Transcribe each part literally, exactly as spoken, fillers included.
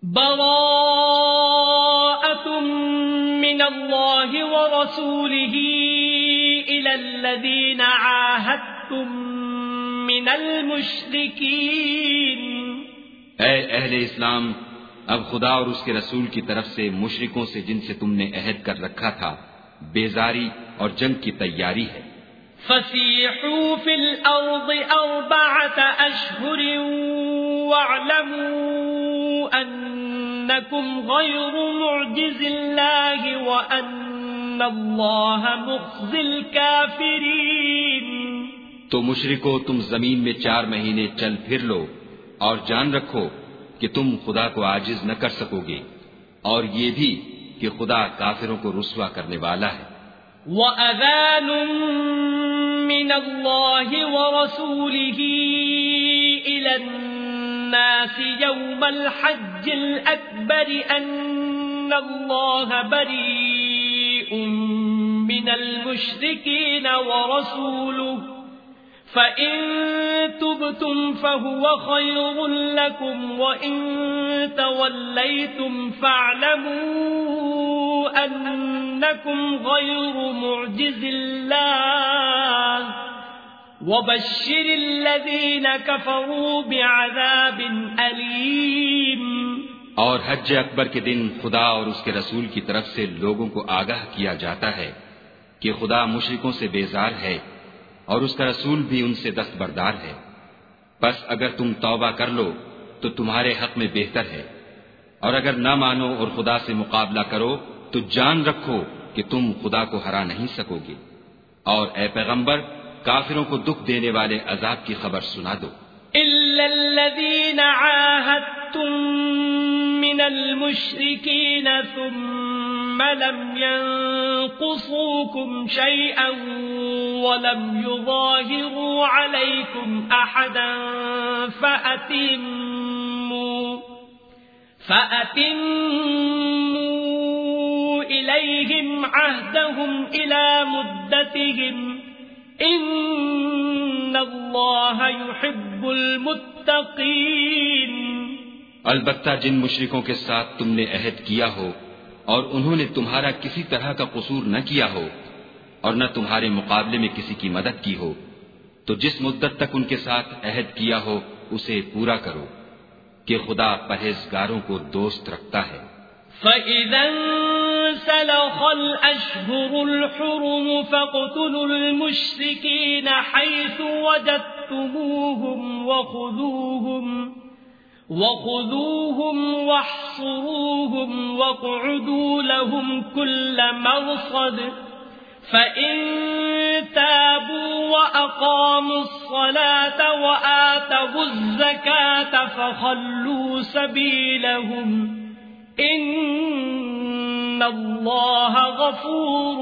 براءة من الله ورسوله إلى الذين عاهدتم من المشركين. اے اہل اسلام، اب خدا اور اس کے رسول کی طرف سے مشرکوں سے جن سے تم نے عہد کر رکھا تھا بیزاری اور جنگ کی تیاری ہے. فسیحوا فی الارض اربعة اشہر واعلموا انکم غیر معجز اللہ وان اللہ مخزی الکافرین. تو مشرکو، تم زمین میں چار مہینے چل پھر لو اور جان رکھو کہ تم خدا کو عاجز نہ کر سکو گے، اور یہ بھی کہ خدا کافروں کو رسوا کرنے والا ہے. وَأَذَانٌ مِّنَ اللَّهِ وَرَسُولِهِ إِلَى النَّاسِ يَوْمَ الْحَجِّ الْأَكْبَرِ أَنَّ اللَّهَ بَرِيءٌ مِّنَ الْمُشْرِكِينَ وَرَسُولُهُ فَإِن تُبْتُمْ فَهُوَ خَيْرٌ لَكُمْ وَإِن تَوَلَّيْتُمْ فَاعْلَمُوا أَنَّكُمْ غَيْرُ مُعْجِزِ اللَّهِ وَبَشِّرِ الَّذِينَ كَفَرُوا بِعَذَابٍ أَلِيمٍ. اور حج اکبر کے دن خدا اور اس کے رسول کی طرف سے لوگوں کو آگاہ کیا جاتا ہے کہ خدا مشرکوں سے بیزار ہے اور اس کا رسول بھی ان سے دستبردار ہے. بس اگر تم توبہ کر لو تو تمہارے حق میں بہتر ہے، اور اگر نہ مانو اور خدا سے مقابلہ کرو تو جان رکھو کہ تم خدا کو ہرا نہیں سکو گے. اور اے پیغمبر، کافروں کو دکھ دینے والے عذاب کی خبر سنا دو. إِلَّا الَّذِينَ عَاهَدتُّم مِّنَ الْمُشْرِكِينَ ثُمَّ لَمْ يَنقُصُوكُمْ شَيْئًا وَلَمْ يُظَاهِرُوا عَلَيْكُمْ أَحَدًا فَأَتِمُّوا فَأَتِمُّوا إِلَيْهِمْ عَهْدَهُمْ إِلَى مُدَّتِهِمْ ان اللہ یحب المتقین. البتہ جن مشرکوں کے ساتھ تم نے عہد کیا ہو اور انہوں نے تمہارا کسی طرح کا قصور نہ کیا ہو اور نہ تمہارے مقابلے میں کسی کی مدد کی ہو، تو جس مدت تک ان کے ساتھ عہد کیا ہو اسے پورا کرو کہ خدا پرہیزگاروں کو دوست رکھتا ہے. فَإِذَا انسَلَخَ الْأَشْهُرُ الْحُرُمُ فَاقْتُلُوا الْمُشْرِكِينَ حَيْثُ وَجَدتُّمُوهُمْ وَخُذُوهُمْ وَخُذُوهُمْ وَاحْصُرُوهُمْ وَاقْعُدُوا لَهُمْ كُلَّ مَرْصَدٍ فَإِن تَابُوا وَأَقَامُوا الصَّلَاةَ وَآتَوُا الزَّكَاةَ فَخَلُّوا سَبِيلَهُمْ ان اللہ غفور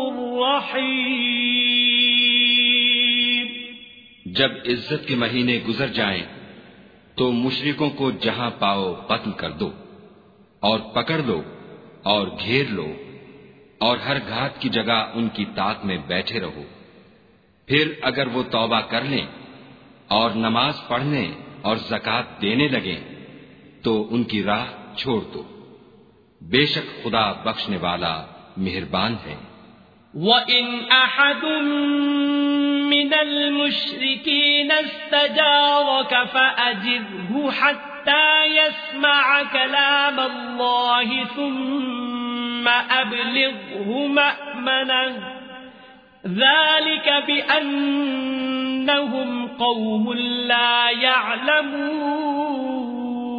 رحیم. جب عزت کے مہینے گزر جائیں تو مشرکوں کو جہاں پاؤ قتل کر دو اور پکڑ لو اور گھیر لو اور ہر گھات کی جگہ ان کی طاق میں بیٹھے رہو. پھر اگر وہ توبہ کر لیں اور نماز پڑھنے اور زکوٰۃ دینے لگیں تو ان کی راہ چھوڑ دو، بے شک خدا بخشنے والا مہربان ہے. وَإِنْ أَحَدٌ مِّنَ الْمُشْرِكِينَ اسْتَجَارَكَ فَأَجِرْهُ حَتَّى يَسْمَعَ كَلَامَ اللَّهِ ثُمَّ أَبْلِغْهُ مَأْمَنَهُ ذَلِكَ بِأَنَّهُمْ قَوْمٌ لَا يَعْلَمُونَ.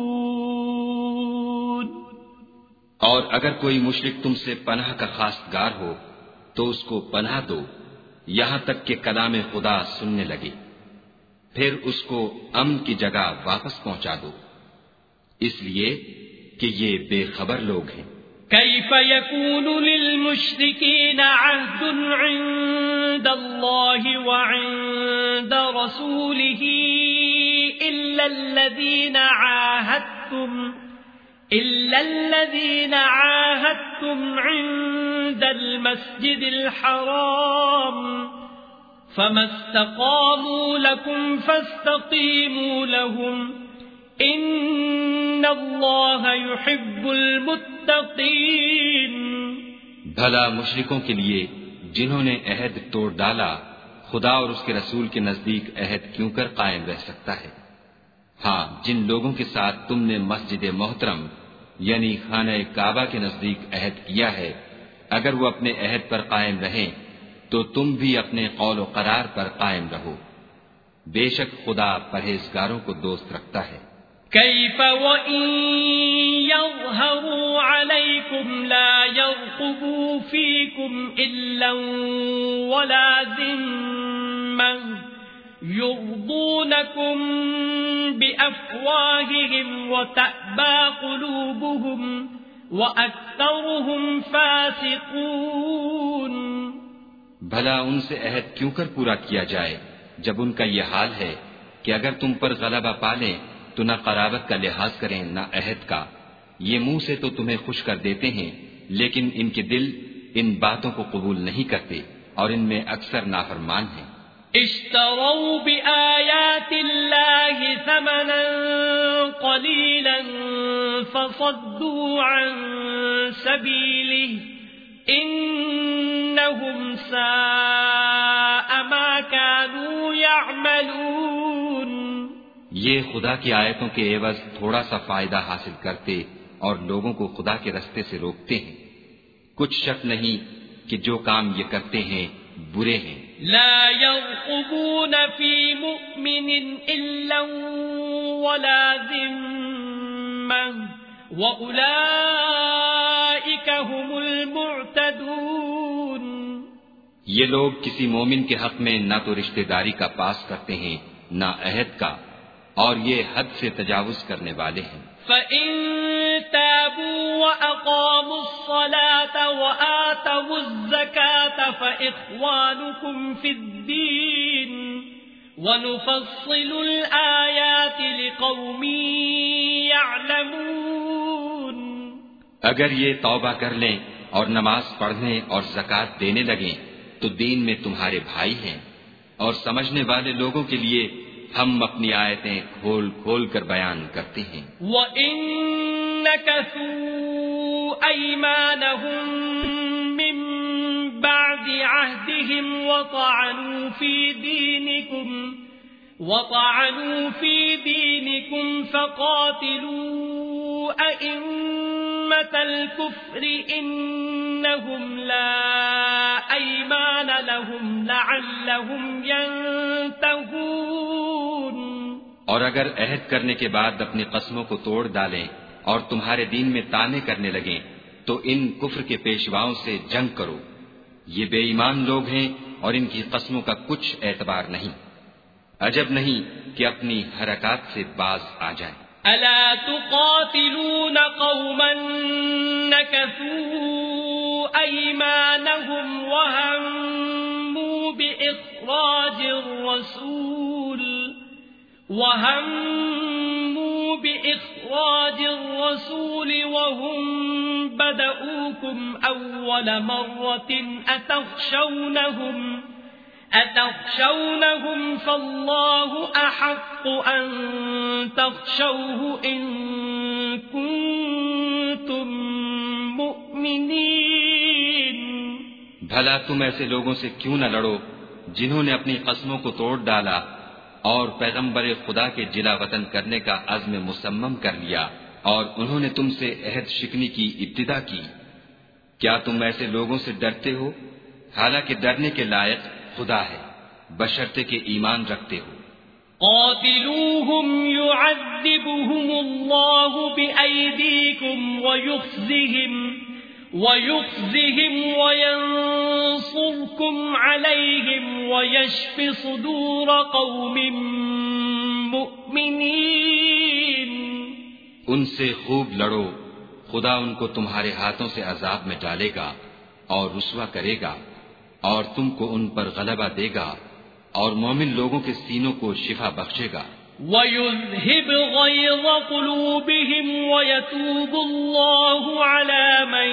اور اگر کوئی مشرک تم سے پناہ کا خواستگار ہو تو اس کو پناہ دو یہاں تک کہ کلام خدا سننے لگے، پھر اس کو امن کی جگہ واپس پہنچا دو، اس لیے کہ یہ بے خبر لوگ ہیں. كيف يكون للمشركين عهد عند الله وعند رسوله إلا الذين عاهدتم إلا الذين عاهدتم عند المسجد الحرام فما استقاموا لكم فاستقيموا لهم ان اللہ یحب المتقین. بھلا مشرکوں کے لیے جنہوں نے عہد توڑ ڈالا خدا اور اس کے رسول کے نزدیک عہد کیوں کر قائم رہ سکتا ہے؟ ہاں، جن لوگوں کے ساتھ تم نے مسجد محترم یعنی خانہ کعبہ کے نزدیک عہد کیا ہے، اگر وہ اپنے عہد پر قائم رہیں تو تم بھی اپنے قول و قرار پر قائم رہو. بے شک خدا پرہیزگاروں کو دوست رکھتا ہے. کیف وَإِن يَظْهَرُوا عَلَيْكُمْ لَا يَرْقُبُوا فِيكُمْ إِلًّا وَلَا ذِمَّةً يُرْضُونَكُمْ بِأَفْوَاهِهِمْ وَتَأْبَى قُلُوبُهُمْ وَأَكْثَرُهُمْ فَاسِقُونَ. بھلا ان سے عہد کیوں کر پورا کیا جائے جب ان کا یہ حال ہے کہ اگر تم پر غلبہ پالیں تو نہ قرابت کا لحاظ کریں نہ عہد کا. یہ منہ سے تو تمہیں خوش کر دیتے ہیں لیکن ان کے دل ان باتوں کو قبول نہیں کرتے اور ان میں اکثر نافرمان ہیں. اشتروا بآیات اللہ ثمنا قلیلا فصدوا عن سبیلہ انہم ساء ما كانوا يعملون. یہ خدا کی آیتوں کے عوض تھوڑا سا فائدہ حاصل کرتے اور لوگوں کو خدا کے رستے سے روکتے ہیں. کچھ شک نہیں کہ جو کام یہ کرتے ہیں برے ہیں. لا يرقبون في مؤمن إلا ولا ذمة وأولئك هم المعتدون. یہ لوگ کسی مومن کے حق میں نہ تو رشتہ داری کا پاس کرتے ہیں نہ عہد کا، اور یہ حد سے تجاوز کرنے والے ہیں. فَإِن تَابُوا وَأَقَامُوا الصَّلَاةَ وَآتَوُا الزَّكَاةَ فَإِخْوَانُكُمْ فِي الدِّينِ وَنُفَصِّلُ الْآيَاتِ لِقَوْمٍ يَعْلَمُونَ. اگر یہ توبہ کر لیں اور نماز پڑھنے اور زکوٰۃ دینے لگیں تو دین میں تمہارے بھائی ہیں، اور سمجھنے والے لوگوں کے لیے ہم اپنی آیتیں کھول کھول کر بیان کرتے ہیں. وَإِن نَكَثُوا أَيْمَانَهُم مِّن بَعْدِ عَهْدِهِمْ وَطَعَنُوا فِي دِينِكُمْ وَطَعَنُوا فِي دِينِكُمْ فَقَاتِلُوا أَئِمَّةَ الْكُفْرِ إِنَّهُمْ لَا أَيْمَانَ لَهُمْ لَعَلَّهُمْ يَنْتَهُونَ. اور اگر عہد کرنے کے بعد اپنی قسموں کو توڑ ڈالیں اور تمہارے دین میں طعنے کرنے لگیں تو ان کفر کے پیشواؤں سے جنگ کرو. یہ بے ایمان لوگ ہیں اور ان کی قسموں کا کچھ اعتبار نہیں. عجب نہیں کہ اپنی حرکات سے باز آ جائیں. الا تقاتلون قوما نكثوا ايمانهم وهموا باخراج الرسول وهموا باخراج الرسول وهم بدؤوكم اول مرة اتخشونهم أتخشونهم فالله أحق أن تخشوه إن كنتم مؤمنين. بھلا تم ایسے لوگوں سے کیوں نہ لڑو جنہوں نے اپنی قسموں کو توڑ ڈالا اور پیغمبر خدا کے جلا وطن کرنے کا عزم مصمم کر لیا اور انہوں نے تم سے عہد شکنی کی ابتدا کی. کیا تم ایسے لوگوں سے ڈرتے ہو؟ حالانکہ ڈرنے کے لائق خدا ہے بشرطے کہ ایمان رکھتے ہو. قاتلوهم يعذبهم الله بأيديكم ويخزهم ويخزهم وينصركم عليهم ويشف صدور قوم مؤمنين. ان سے خوب لڑو، خدا ان کو تمہارے ہاتھوں سے عذاب میں ڈالے گا اور رسوا کرے گا اور تم کو ان پر غلبہ دے گا اور مومن لوگوں کے سینوں کو شفا بخشے گا. وَيُذْهِبْ غَيْظَ قُلُوبِهِمْ وَيَتُوبُ اللَّهُ عَلَى مَن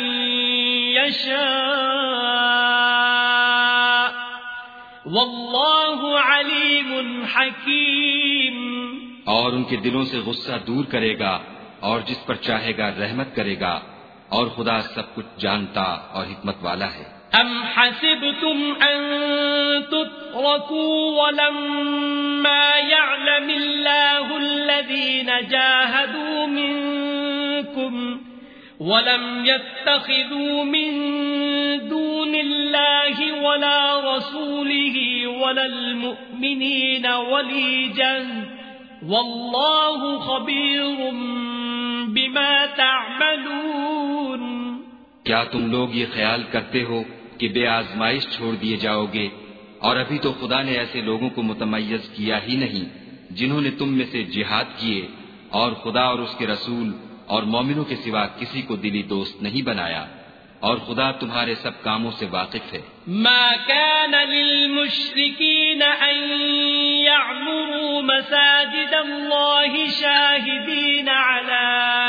يَشَاءُ وَاللَّهُ عَلِيمٌ حَكِيمٌ. اور ان کے دلوں سے غصہ دور کرے گا اور جس پر چاہے گا رحمت کرے گا، اور خدا سب کچھ جانتا اور حکمت والا ہے۔ ام حسبتم ان تتركوا ولما يعلم الله الذين جاهدوا منكم ولم يتخذوا من دون الله ولا رسوله ولا المؤمنين وليجا والله خبير بما تعملون۔ کیا تم لوگ یہ خیال کرتے ہو کہ بے آزمائش چھوڑ دیے جاؤ گے؟ اور ابھی تو خدا نے ایسے لوگوں کو متمیز کیا ہی نہیں جنہوں نے تم میں سے جہاد کیے، اور خدا اور اس کے رسول اور مومنوں کے سوا کسی کو دلی دوست نہیں بنایا، اور خدا تمہارے سب کاموں سے واقف ہے۔ ما كان للمشركين ان يعمروا مساجد الله شاهدين على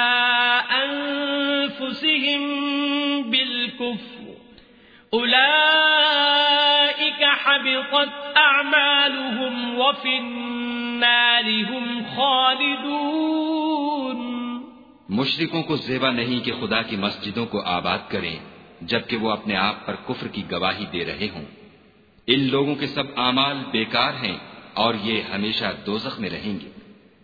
انفسهم بالكفر اولئك حبطت اعمالهم وفي النار هم خالدون۔ مشرکوں کو زیبا نہیں کہ خدا کی مسجدوں کو آباد کریں جبکہ وہ اپنے آپ پر کفر کی گواہی دے رہے ہوں۔ ان لوگوں کے سب اعمال بیکار ہیں اور یہ ہمیشہ دوزخ میں رہیں گے۔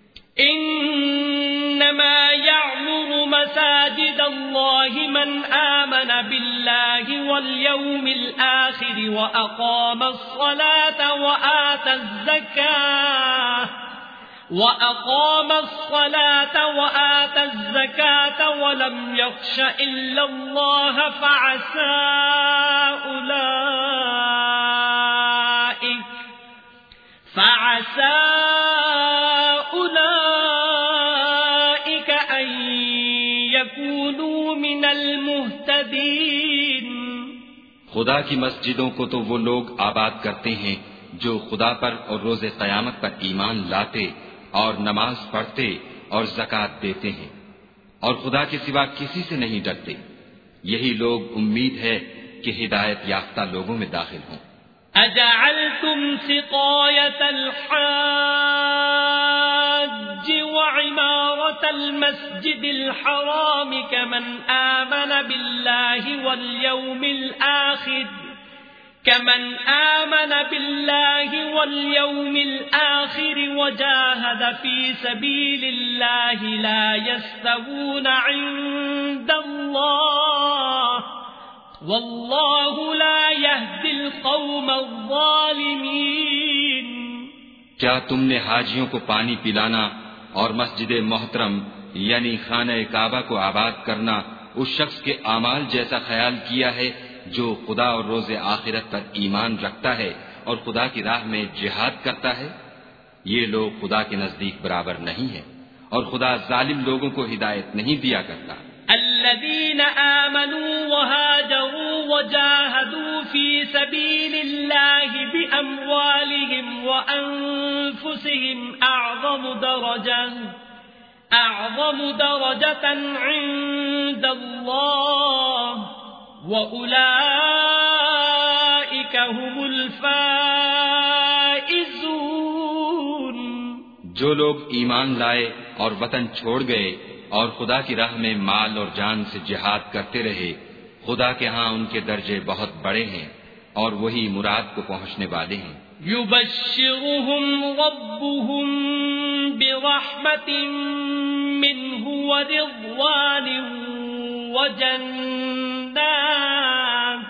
انما يعمر مساجد الله من آمن بالله واليوم الآخر وأقام الصلاة وآتى الزكاة وَأَقَامَ الصَّلَاةَ وَآتَى الزَّكَاةَ وَلَمْ يَخْشَ إِلَّا اللَّهَ فَعَسَىٰ أُولَٰئِكَ فَعَسَىٰ أُولَٰئِكَ أَن يَكُونُوا مِنَ الْمُهْتَدِينَ۔ خدا کی مسجدوں کو تو وہ لوگ آباد کرتے ہیں جو خدا پر اور روز قیامت پر ایمان لاتے اور نماز پڑھتے اور زکوٰۃ دیتے ہیں، اور خدا کے سوا کسی سے نہیں ڈرتے۔ یہی لوگ امید ہے کہ ہدایت یافتہ لوگوں میں داخل ہوں۔ اجعلتم سقایۃ الحاج وعمارۃ المسجد الحرام كمن آمن بالله واليوم الآخر كمن آمن بالله واليوم الآخر وجاهد في سبيل الله لا يستوون عند الله والله لا يهدي القوم الظالمين۔ کیا تم نے حاجیوں کو پانی پلانا اور مسجد محترم یعنی خانہ کعبہ کو آباد کرنا اس شخص کے اعمال جیسا خیال کیا ہے جو خدا اور روز آخرت پر ایمان رکھتا ہے اور خدا کی راہ میں جہاد کرتا ہے؟ یہ لوگ خدا کے نزدیک برابر نہیں ہیں، اور خدا ظالم لوگوں کو ہدایت نہیں دیا کرتا۔ الذين آمنوا وهاجروا وجاهدوا في سبيل الله بأموالهم وأنفسهم أعظم درجة أعظم درجة عند الله وَأُولَئِكَ هُمُ الْفَائِزُونَ۔ جو لوگ ایمان لائے اور وطن چھوڑ گئے اور خدا کی راہ میں مال اور جان سے جہاد کرتے رہے، خدا کے ہاں ان کے درجے بہت بڑے ہیں اور وہی مراد کو پہنچنے والے ہیں۔ يُبَشِّرُهُمْ رَبُّهُمْ بِرَحْمَةٍ مِّنْهُ وَرِضْوَانٍ وَجَنَّاتٍ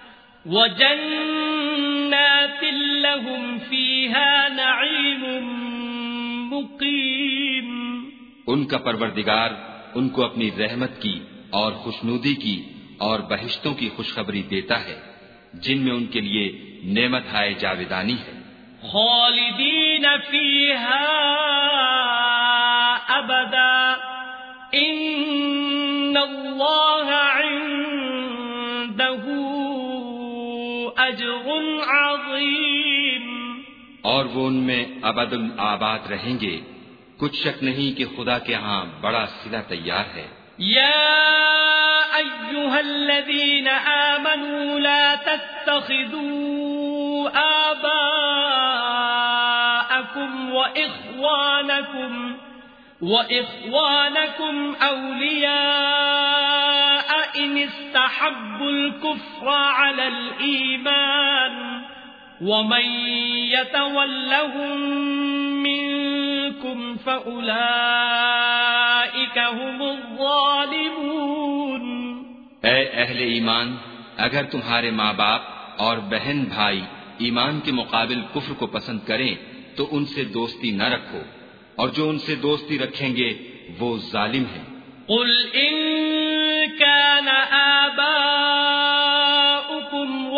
وَجَنَّاتٍ لَهُمْ فِيهَا نَعِيمٌ مُقِيمٌ۔ ان کا پروردگار ان کو اپنی رحمت کی اور خوشنودی کی اور بہشتوں کی خوشخبری دیتا ہے جن میں ان کے لیے نعمت ہائے جاویدانی ہے۔ خالدین فیہا ابدا ان اللہ عنده اجر عظیم۔ اور وہ ان میں ابد الآباد رہیں گے، کچھ شک نہیں کہ خدا کے ہاں بڑا صلہ تیار ہے۔ یا ایھا الذین آمنوا لا تتخذوا آباءکم و وإخوانكم وإخوانكم أولياء إن استحبوا الكفر على الإيمان ومن يتولهم منكم فأولئك هم الظالمون. اے اہل ایمان، اگر تمہارے ماں باپ اور بہن بھائی ایمان کے مقابل کفر کو پسند کریں تو ان سے دوستی نہ رکھو، اور جو ان سے دوستی رکھیں گے وہ ظالم ہیں. قل ان كان آباؤكم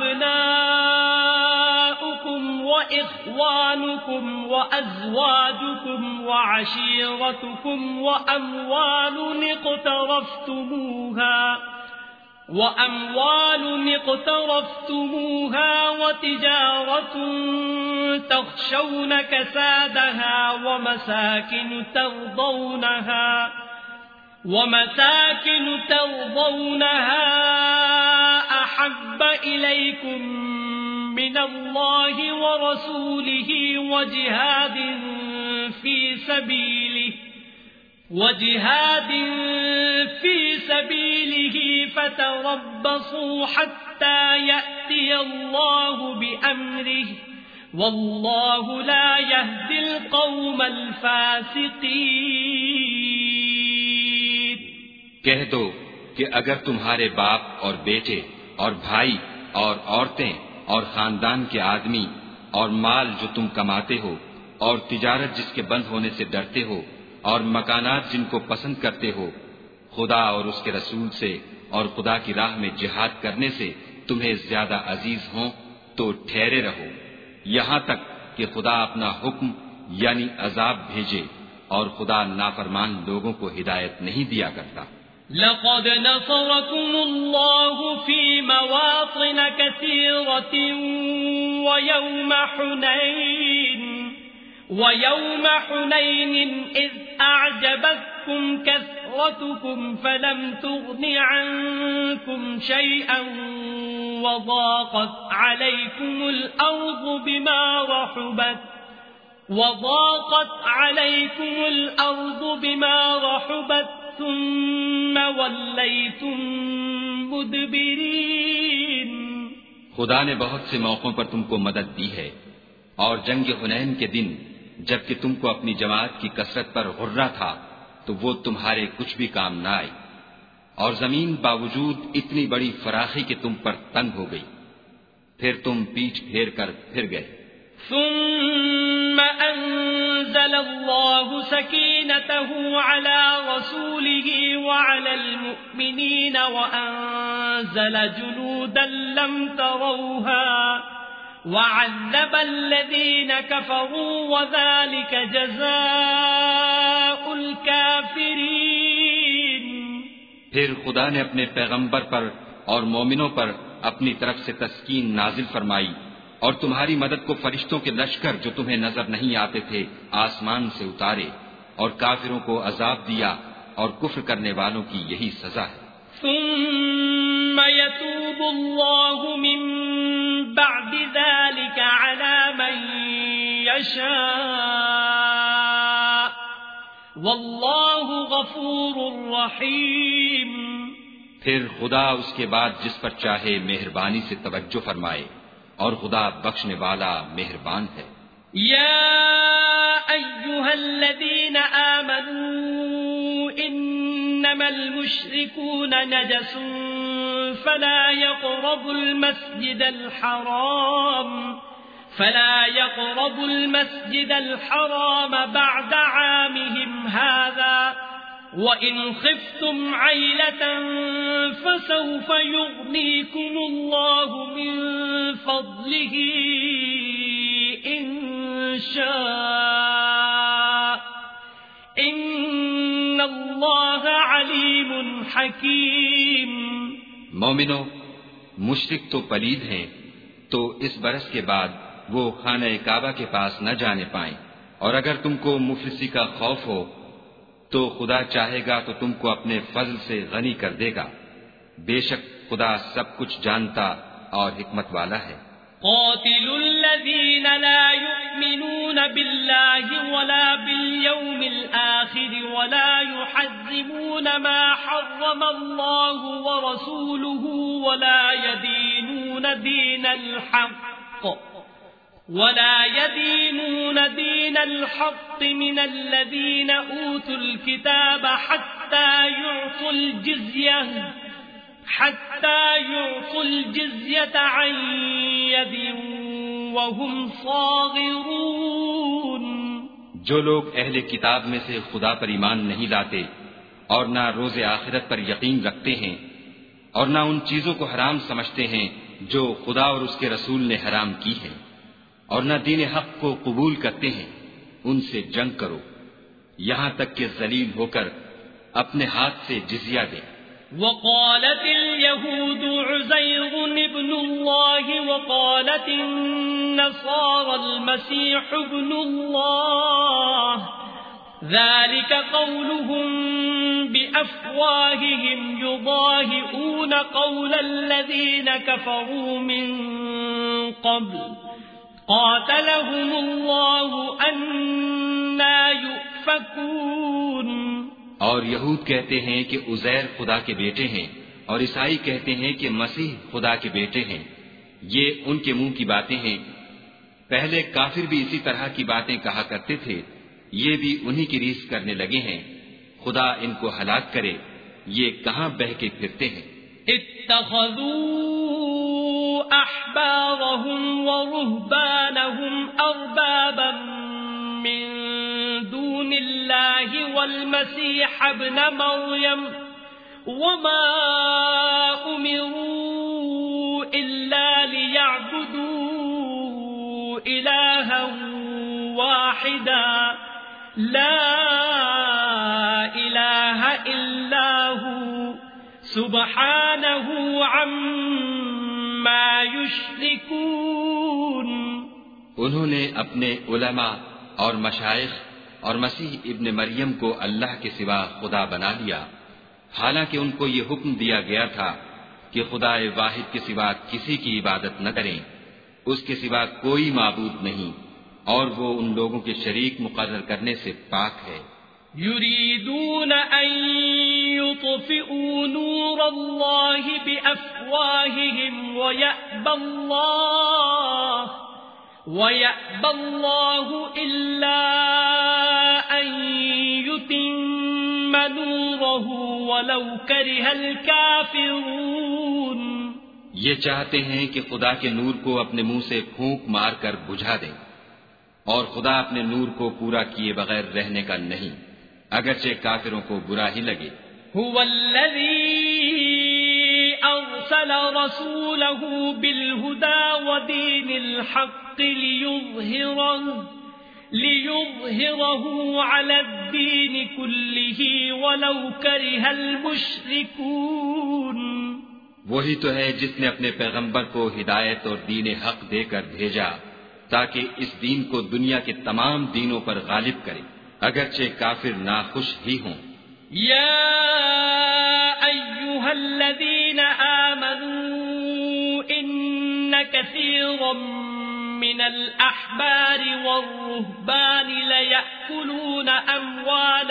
وأبناؤكم وإخوانكم وأزواجكم وعشيرتكم وأموال اقترفتموها وأموال اقترفتموها وتجارة تخشون كسادها ومساكن ترضونها ومساكن ترضونها أحب إليكم من الله ورسوله وجهاد في سبيله وجهاد في سبيله فتربصوا حتى يأتي الله بأمره والله لا يهدي القوم الفاسقين. کہہ دو کہ اگر تمہارے باپ اور بیٹے اور بھائی اور عورتیں اور خاندان کے آدمی اور مال جو تم کماتے ہو اور تجارت جس کے بند ہونے سے ڈرتے ہو اور مکانات جن کو پسند کرتے ہو خدا اور اس کے رسول سے اور خدا کی راہ میں جہاد کرنے سے تمہیں زیادہ عزیز ہوں تو ٹھہرے رہو یہاں تک کہ خدا اپنا حکم یعنی عذاب بھیجے، اور خدا نافرمان لوگوں کو ہدایت نہیں دیا کرتا. لقد نصركم الله في مواطن كثيرة ويوم حنين ويوم حنين إذ أعجبتكم كثرتكم فلم تغن عنكم شيئا وضاقت عليكم الأرض بما رحبت وضاقت عليكم الأرض بما رحبت ثم وليتم مدبرين. خدا نے بہت سے موقعوں پر تم کو مدد دی ہے، اور جنگ حنین کے دن جبکہ تم کو اپنی جماعت کی کثرت پر غرہ تھا تو وہ تمہارے کچھ بھی کام نہ آئی، اور زمین باوجود اتنی بڑی فراخی کہ تم پر تنگ ہو گئی، پھر تم پیچھ پھیر کر پھر گئے. ثم أنزل الله سكينته على رسوله وعلى المؤمنين وأنزل جنودا لم تروها وعذب الذين كفروا وذلك جزاء الكافرين. پھر خدا نے اپنے پیغمبر پر اور مومنوں پر اپنی طرف سے تسکین نازل فرمائی، اور تمہاری مدد کو فرشتوں کے لشکر جو تمہیں نظر نہیں آتے تھے آسمان سے اتارے، اور کافروں کو عذاب دیا، اور کفر کرنے والوں کی یہی سزا ہے. ثم يتوب الله من بعد ذلك على من يشاء والله غفور رحيم. پھر خدا اس کے بعد جس پر چاہے مہربانی سے توجہ فرمائے، اور خدا بخشنے والا مہربان ہے. یا ایھا الذین آمنوا انما المشركون نجس فلا يقربوا المسجد الحرام فلا يقربوا المسجد الحرام بعد عامهم هذا وَإِنْ خِفْتُمْ عَيْلَةً فَسَوْفَ يُغْنِيكُمُ اللَّهُ مِنْ فَضْلِهِ إِنْ شَاءَ إِنَّ اللَّهَ عَلِيمٌ حَكِيمٌ. مومنو، مشرک تو پلید ہیں، تو اس برس کے بعد وہ خانہ کعبہ کے پاس نہ جانے پائیں، اور اگر تم کو مفلسی کا خوف ہو تو خدا چاہے گا تو تم کو اپنے فضل سے غنی کر دے گا. بے شک خدا سب کچھ جانتا اور حکمت والا ہے. قاتلوا الذين لا يؤمنون بالله ولا باليوم الآخر ولا يحرمون ما حرم الله ورسوله ولا يدينون دين الحق ولا يدينون دين الحق من الذين أوتوا الكتاب حتى يعطوا الجزية حتى يعطوا الجزية عن يد وهم صاغرون. جو لوگ اہل کتاب میں سے خدا پر ایمان نہیں لاتے اور نہ روز آخرت پر یقین رکھتے ہیں اور نہ ان چیزوں کو حرام سمجھتے ہیں جو خدا اور اس کے رسول نے حرام کی ہیں اور نہ دین حق کو قبول کرتے ہیں، ان سے جنگ کرو یہاں تک کہ ذلیل ہو کر اپنے ہاتھ سے جزیہ دیں. وقالت اليهود عزير ابن الله وقالت النصارى المسيح ابن الله ذلك قولهم بأفواههم يضاهئون قول الذين كفروا من قبل قاتلهم الله أنا يؤفكون. اور یہود کہتے ہیں کہ عزیر خدا کے بیٹے ہیں اور عیسائی کہتے ہیں کہ مسیح خدا کے بیٹے ہیں. یہ ان کے منہ کی باتیں ہیں. پہلے کافر بھی اسی طرح کی باتیں کہا کرتے تھے، یہ بھی انہی کی ریس کرنے لگے ہیں. خدا ان کو ہلاک کرے، یہ کہاں بہہ کے پھرتے ہیں. اتخذوا احبارهم ورهبانهم اربابا من دون الله والمسيح ابن مريم وما أمروا إلا ليعبدوا إلها واحدا لا إله إلا هو سبحانه عما يشركون. انہوں نے اپنے علماء اور مشائخ اور مسیح ابن مریم کو اللہ کے سوا خدا بنا لیا، حالانکہ ان کو یہ حکم دیا گیا تھا کہ خدا واحد کے سوا کسی کی عبادت نہ کریں، اس کے سوا کوئی معبود نہیں اور وہ ان لوگوں کے شریک مقرر کرنے سے پاک ہے. يريدون أن يطفئوا نور الله بأفواههم ويأبى الله وَيَأْبَى اللَّهُ إِلَّا أَن يُتِمَّ نُورَهُ وَلَوْ كَرِهَ الْكَافِرُونَ. یہ چاہتے ہیں کہ خدا کے نور کو اپنے منہ سے پھونک مار کر بجھا دیں، اور خدا اپنے نور کو پورا کیے بغیر رہنے کا نہیں، اگرچہ کافروں کو برا ہی لگے. هُوَ الَّذِي أَرْسَلَ رَسُولَهُ بِالْهُدَى وَدِينِ الْحَقِّ لِيُظْهِرَهُ لِيُظْهِرَهُ عَلَى الدِّينِ كُلِّهِ وَلَوْ كَرِهَ الْمُشْرِكُونَ. وہی تو ہے جس نے اپنے پیغمبر کو ہدایت اور دین حق دے کر بھیجا تاکہ اس دین کو دنیا کے تمام دینوں پر غالب کرے، اگرچہ کافر ناخوش ہی ہوں. یا أيها الذين آمنوا إن كثيرا من الأحبار والرهبان ليأكلون أموال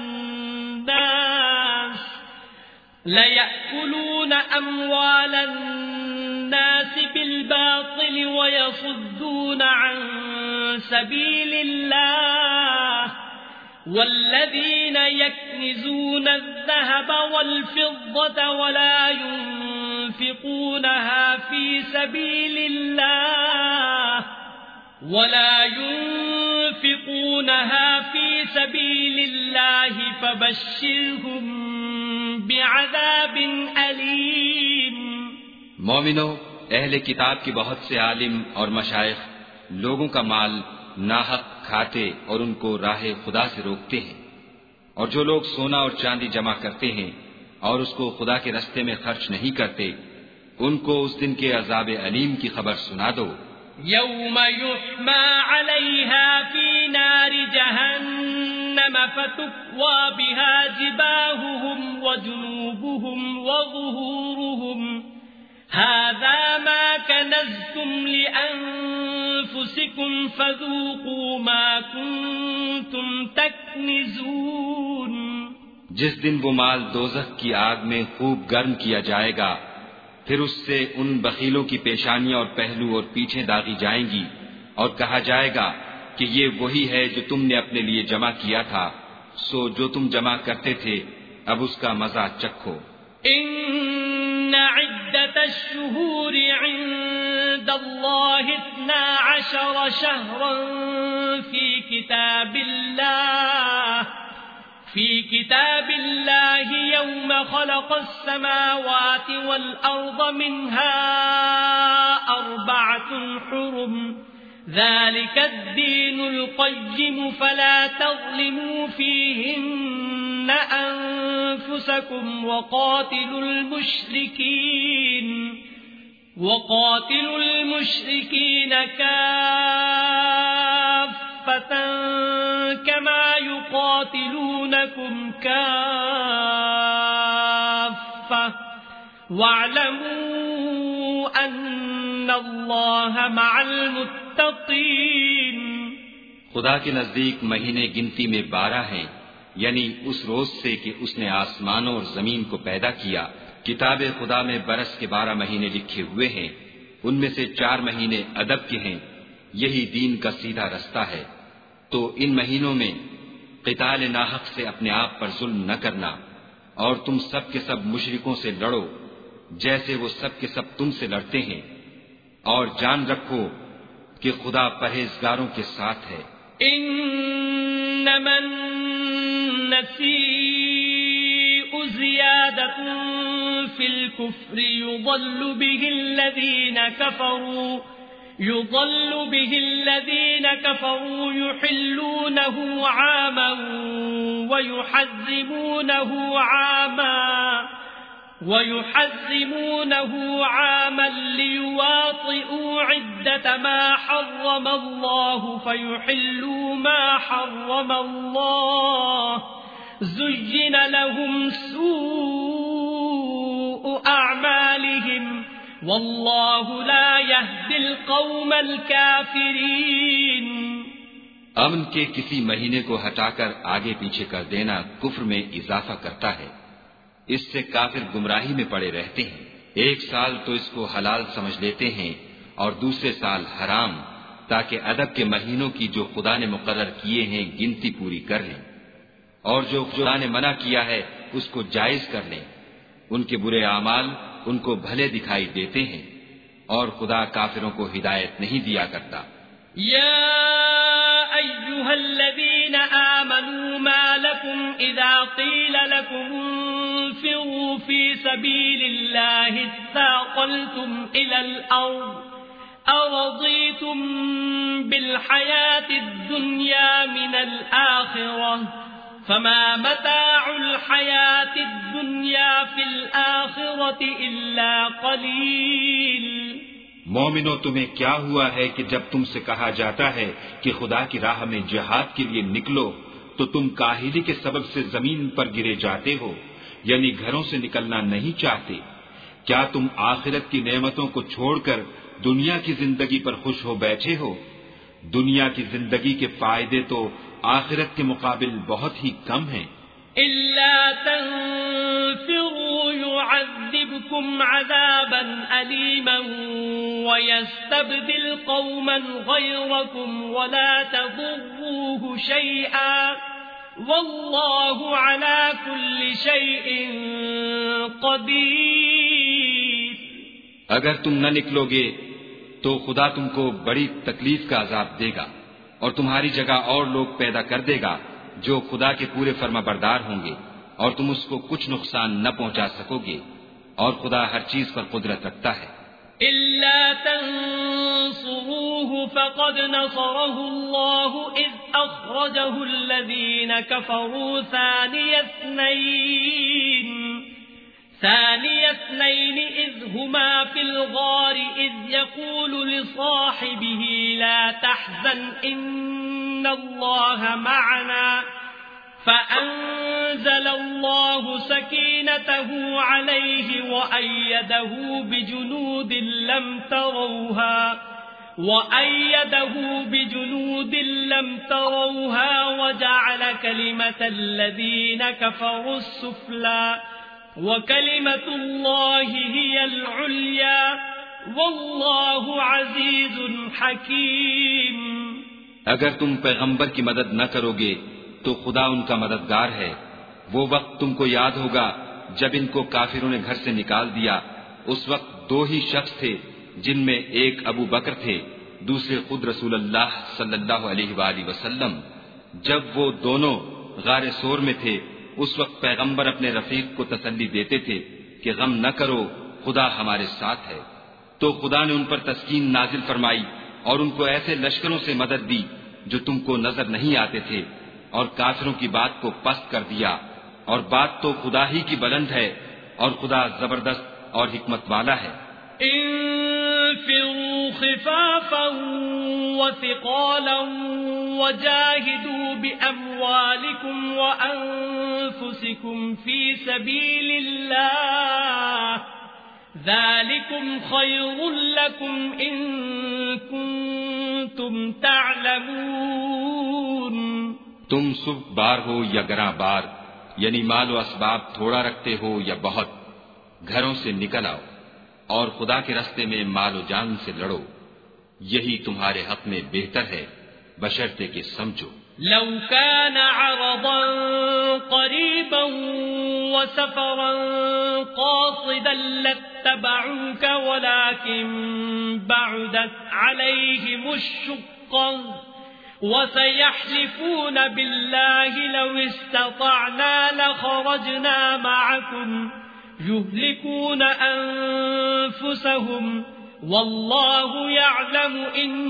الناس ليأكلون أموال الناس بالباطل ويصدون عن سبيل الله والذين يكنزون الذهب والفضة ولا ينفقونها في سبيل الله ولا ينفقونها في سبيل الله فبشرهم بعذاب أليم. مومنو، اہل کتاب کے بہت سے عالم اور مشائخ لوگوں کا مال ناحق کھاتے اور ان کو راہ خدا سے روکتے ہیں، اور جو لوگ سونا اور چاندی جمع کرتے ہیں اور اس کو خدا کے راستے میں خرچ نہیں کرتے، ان کو اس دن کے عذاب علیم کی خبر سنا دو. یوم یحما علیہا فی نار جہنم فتکوی بها جباہہم وجنوبہم وظہورہم هذا ما كنزتم لأنفسكم فذوقوا ما كنتم تكنزون. جس دن وہ مال دوزخ کی آگ میں خوب گرم کیا جائے گا، پھر اس سے ان بخیلوں کی پیشانیاں اور پہلو اور پیچھیں داغی جائیں گی، اور کہا جائے گا کہ یہ وہی ہے جو تم نے اپنے لیے جمع کیا تھا، سو جو تم جمع کرتے تھے اب اس کا مزہ چکھو. ان عدت الشہور عند اللہ اثنا عشر شہرا فی کتاب اللہ فی کتاب اللہ یوم خلق السماوات والارض منها اربعة حرم ذلك الدين القيم فلا تظلموا فيهن أنفسكم وقاتلوا المشركين وقاتلوا المشركين كافة كما يقاتلونكم كافة واعلموا أن الله مع المتقين. خدا کے نزدیک مہینے گنتی میں بارہ ہیں، یعنی اس روز سے کہ اس نے آسمانوں اور زمین کو پیدا کیا. کتاب خدا میں برس کے بارہ مہینے لکھے ہوئے ہیں، ان میں سے چار مہینے ادب کے ہیں. یہی دین کا سیدھا رستہ ہے. تو ان مہینوں میں قتال ناحق سے اپنے آپ پر ظلم نہ کرنا، اور تم سب کے سب مشرکوں سے لڑو جیسے وہ سب کے سب تم سے لڑتے ہیں، اور جان رکھو کہ خدا پرہیزگاروں کے ساتھ ہے. انما النسیء زیادۃ فی الکفر یضل به الذین کفروا يضل به الذين كفروا يحلونه عاما ويحرمونه عاما ويحرمونه عاما ليواطئوا عدة ما حرم الله فيحلوا ما حرم الله زين لهم سوء أعمالهم واللہ لا یہدی القوم الکافرین. امن کے کسی مہینے کو ہٹا کر آگے پیچھے کر دینا کفر میں اضافہ کرتا ہے. اس سے کافر گمراہی میں پڑے رہتے ہیں. ایک سال تو اس کو حلال سمجھ لیتے ہیں اور دوسرے سال حرام، تاکہ ادب کے مہینوں کی جو خدا نے مقرر کیے ہیں گنتی پوری کر لیں، اور جو خدا نے منع کیا ہے اس کو جائز کر لیں. ان کے برے اعمال ان کو بھلے دکھائی دیتے ہیں، اور خدا کافروں کو ہدایت نہیں دیا کرتا. یا ایھا الذین آمنوا ما لکم اذا قیل لکم انفروا فی سبیل اللہ اثاقلتم الی الارض ارضیتم بالحیاة الدنیا من الآخرہ فما متاع الحیاة الدنیا فی الآخرة الا قلیل. مومنو، تمہیں کیا ہوا ہے کہ جب تم سے کہا جاتا ہے کہ خدا کی راہ میں جہاد کے لیے نکلو تو تم کاہلی کے سبب سے زمین پر گرے جاتے ہو، یعنی گھروں سے نکلنا نہیں چاہتے. کیا تم آخرت کی نعمتوں کو چھوڑ کر دنیا کی زندگی پر خوش ہو بیٹھے ہو؟ دنیا کی زندگی کے فائدے تو آخرت کے مقابل بہت ہی کم ہیں. إلا تنفروا يعذبكم عذابا أليما ويستبدل قوما غيركم ولا تضروه شيئا والله على كل شيء قدير. اگر تم نہ نکلو گے تو خدا تم کو بڑی تکلیف کا عذاب دے گا اور تمہاری جگہ اور لوگ پیدا کر دے گا جو خدا کے پورے فرما بردار ہوں گے، اور تم اس کو کچھ نقصان نہ پہنچا سکو گے، اور خدا ہر چیز پر قدرت رکھتا ہے. إلا تنصروه فقد نصره الله إذ أخرجه الذين كفروا ثاني اثنين ثاني اثنين إذ هما في الغار إذ يقول لصاحبه لا تحزن إن الله معنا فأنزل الله سكينته عليه وأيده بجنود لم تروها وأيده بجنود لم تروها وجعل كلمة الذين كفروا السفلى وكلمة الله هي العليا والله عزيز حكيم. اگر تم پیغمبر کی مدد نہ کرو گے تو خدا ان کا مددگار ہے. وہ وقت تم کو یاد ہوگا جب ان کو کافروں نے گھر سے نکال دیا. اس وقت دو ہی شخص تھے جن میں ایک ابو بکر تھے، دوسرے خود رسول اللہ صلی اللہ علیہ وآلہ وسلم. جب وہ دونوں غار سور میں تھے اس وقت پیغمبر اپنے رفیق کو تسلی دیتے تھے کہ غم نہ کرو، خدا ہمارے ساتھ ہے. تو خدا نے ان پر تسکین نازل فرمائی اور ان کو ایسے لشکروں سے مدد دی جو تم کو نظر نہیں آتے تھے، اور کافروں کی بات کو پست کر دیا. اور بات تو خدا ہی کی بلند ہے اور خدا زبردست اور حکمت والا ہے. انفروا خفافا وثقالا وجاهدوا بأموالكم وأنفسكم في سبيل الله ذلكم خير لكم إن كنتم تعلمون. تم سب بار ہو یا گراں بار، یعنی مال و اسباب تھوڑا رکھتے ہو یا بہت، گھروں سے نکل آؤ اور خدا کے راستے میں مال و جان سے لڑو، یہی تمہارے حق میں بہتر ہے بشرطے کہ سمجھو. لو كان عرضا قريبا وسفرا قاصدا لاتبعوك ولكن بعدت عليهم الشقة وسيحلفون بالله لو استطعنا لخرجنا معكم يهلكون أنفسهم والله يعلم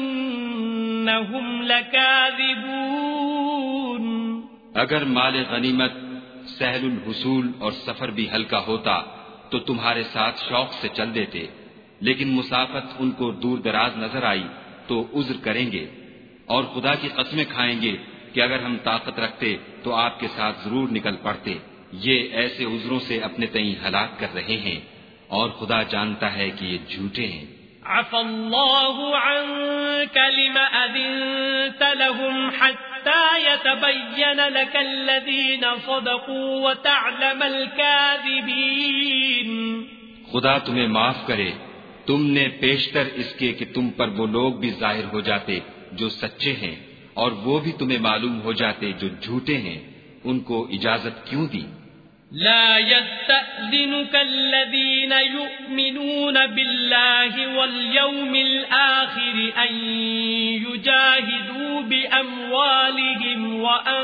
إنهم لكاذبون. اگر مال غنیمت سہل الحصول اور سفر بھی ہلکا ہوتا تو تمہارے ساتھ شوق سے چل دیتے، لیکن مسافت ان کو دور دراز نظر آئی تو عذر کریں گے، اور خدا کی قسمیں کھائیں گے کہ اگر ہم طاقت رکھتے تو آپ کے ساتھ ضرور نکل پڑتے. یہ ایسے عذروں سے اپنے تئیں ہلاک کر رہے ہیں اور خدا جانتا ہے کہ یہ جھوٹے ہیں. عفى الله عنك لم أذنت لهم حتى يتبين لك الذين صدقوا وتعلم الكاذبين. خدا تمہیں معاف کرے، تم نے پیشتر اس کے کہ تم پر وہ لوگ بھی ظاہر ہو جاتے جو سچے ہیں اور وہ بھی تمہیں معلوم ہو جاتے جو جھوٹے ہیں. ان کو اجازت کیوں دی؟ لا يستأذنك الذين يؤمنون بالله واليوم الآخر أن يجاهدوا بأموالهم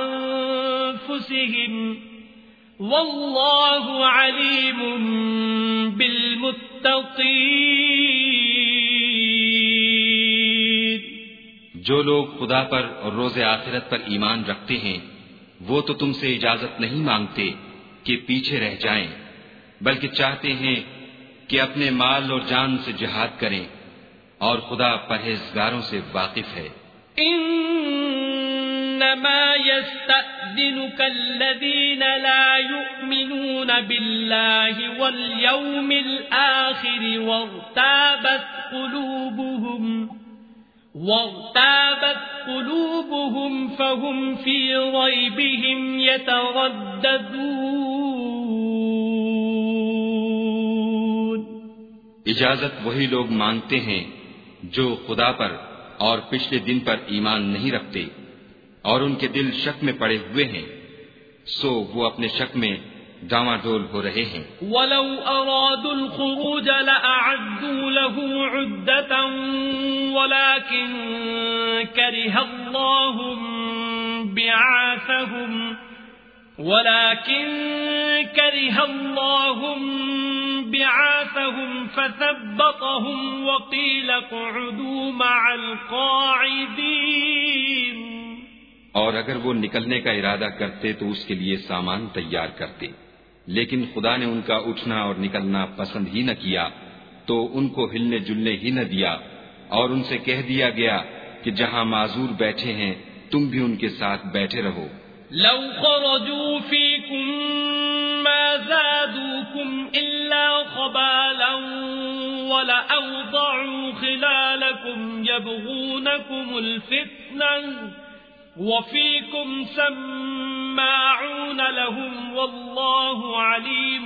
وأنفسهم والله عليم بالمتقين. جو لوگ خدا پر اور روز آخرت پر ایمان رکھتے ہیں وہ تو تم سے اجازت نہیں مانگتے کہ پیچھے رہ جائیں، بلکہ چاہتے ہیں کہ اپنے مال اور جان سے جہاد کریں، اور خدا پرہیزگاروں سے واقف ہے. انما يستأذنك الذين لا يؤمنون بالله واليوم الآخر وارتابت قلوبهم وارتابت قلوبهم فهم في ريبهم يترددون. اجازت وہی لوگ مانگتے ہیں جو خدا پر اور پچھلے دن پر ایمان نہیں رکھتے اور ان کے دل شک میں پڑے ہوئے ہیں، سو وہ اپنے شک میں ڈاواں ڈول ہو رہے ہیں. وَلَوْ أَرَادُوا الْخُرُوجَ لَأَعَدُّوا لَهُ عُدَّةً وَلَكِنْ كَرِهَ اللَّهُ بِعَاثَهُمْ وَلَكِنْ كَرِهَ اللَّهُ بِعَاثَهُمْ فَثَبَّطَهُمْ وَقِيلَ اقْعُدُوا مَعَ الْقَاعِدِينَ. اور اگر وہ نکلنے کا ارادہ کرتے تو اس کے لیے سامان تیار کرتے، لیکن خدا نے ان کا اٹھنا اور نکلنا پسند ہی نہ کیا تو ان کو ہلنے جلنے ہی نہ دیا، اور ان سے کہہ دیا گیا کہ جہاں معذور بیٹھے ہیں تم بھی ان کے ساتھ بیٹھے رہو. لو خرجوا فيكم ما زادوكم إلا خبالا ولأوضعوا خلالكم يبغونكم الفتنة وفيكم سماعون لهم والله عليم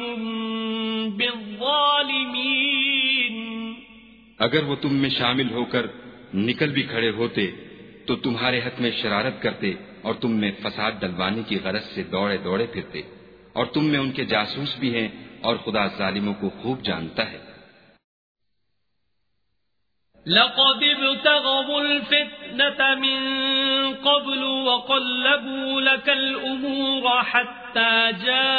بالظالمين. اگر وہ تم میں شامل ہو کر نکل بھی کھڑے ہوتے تو تمہارے حق میں شرارت کرتے اور تم میں فساد ڈلوانے کی غرض سے دوڑے دوڑے پھرتے، اور تم میں ان کے جاسوس بھی ہیں اور خدا ظالموں کو خوب جانتا ہے. لقد ابتغوا الفتنة من قبل وقلبوا لك الأمور حتى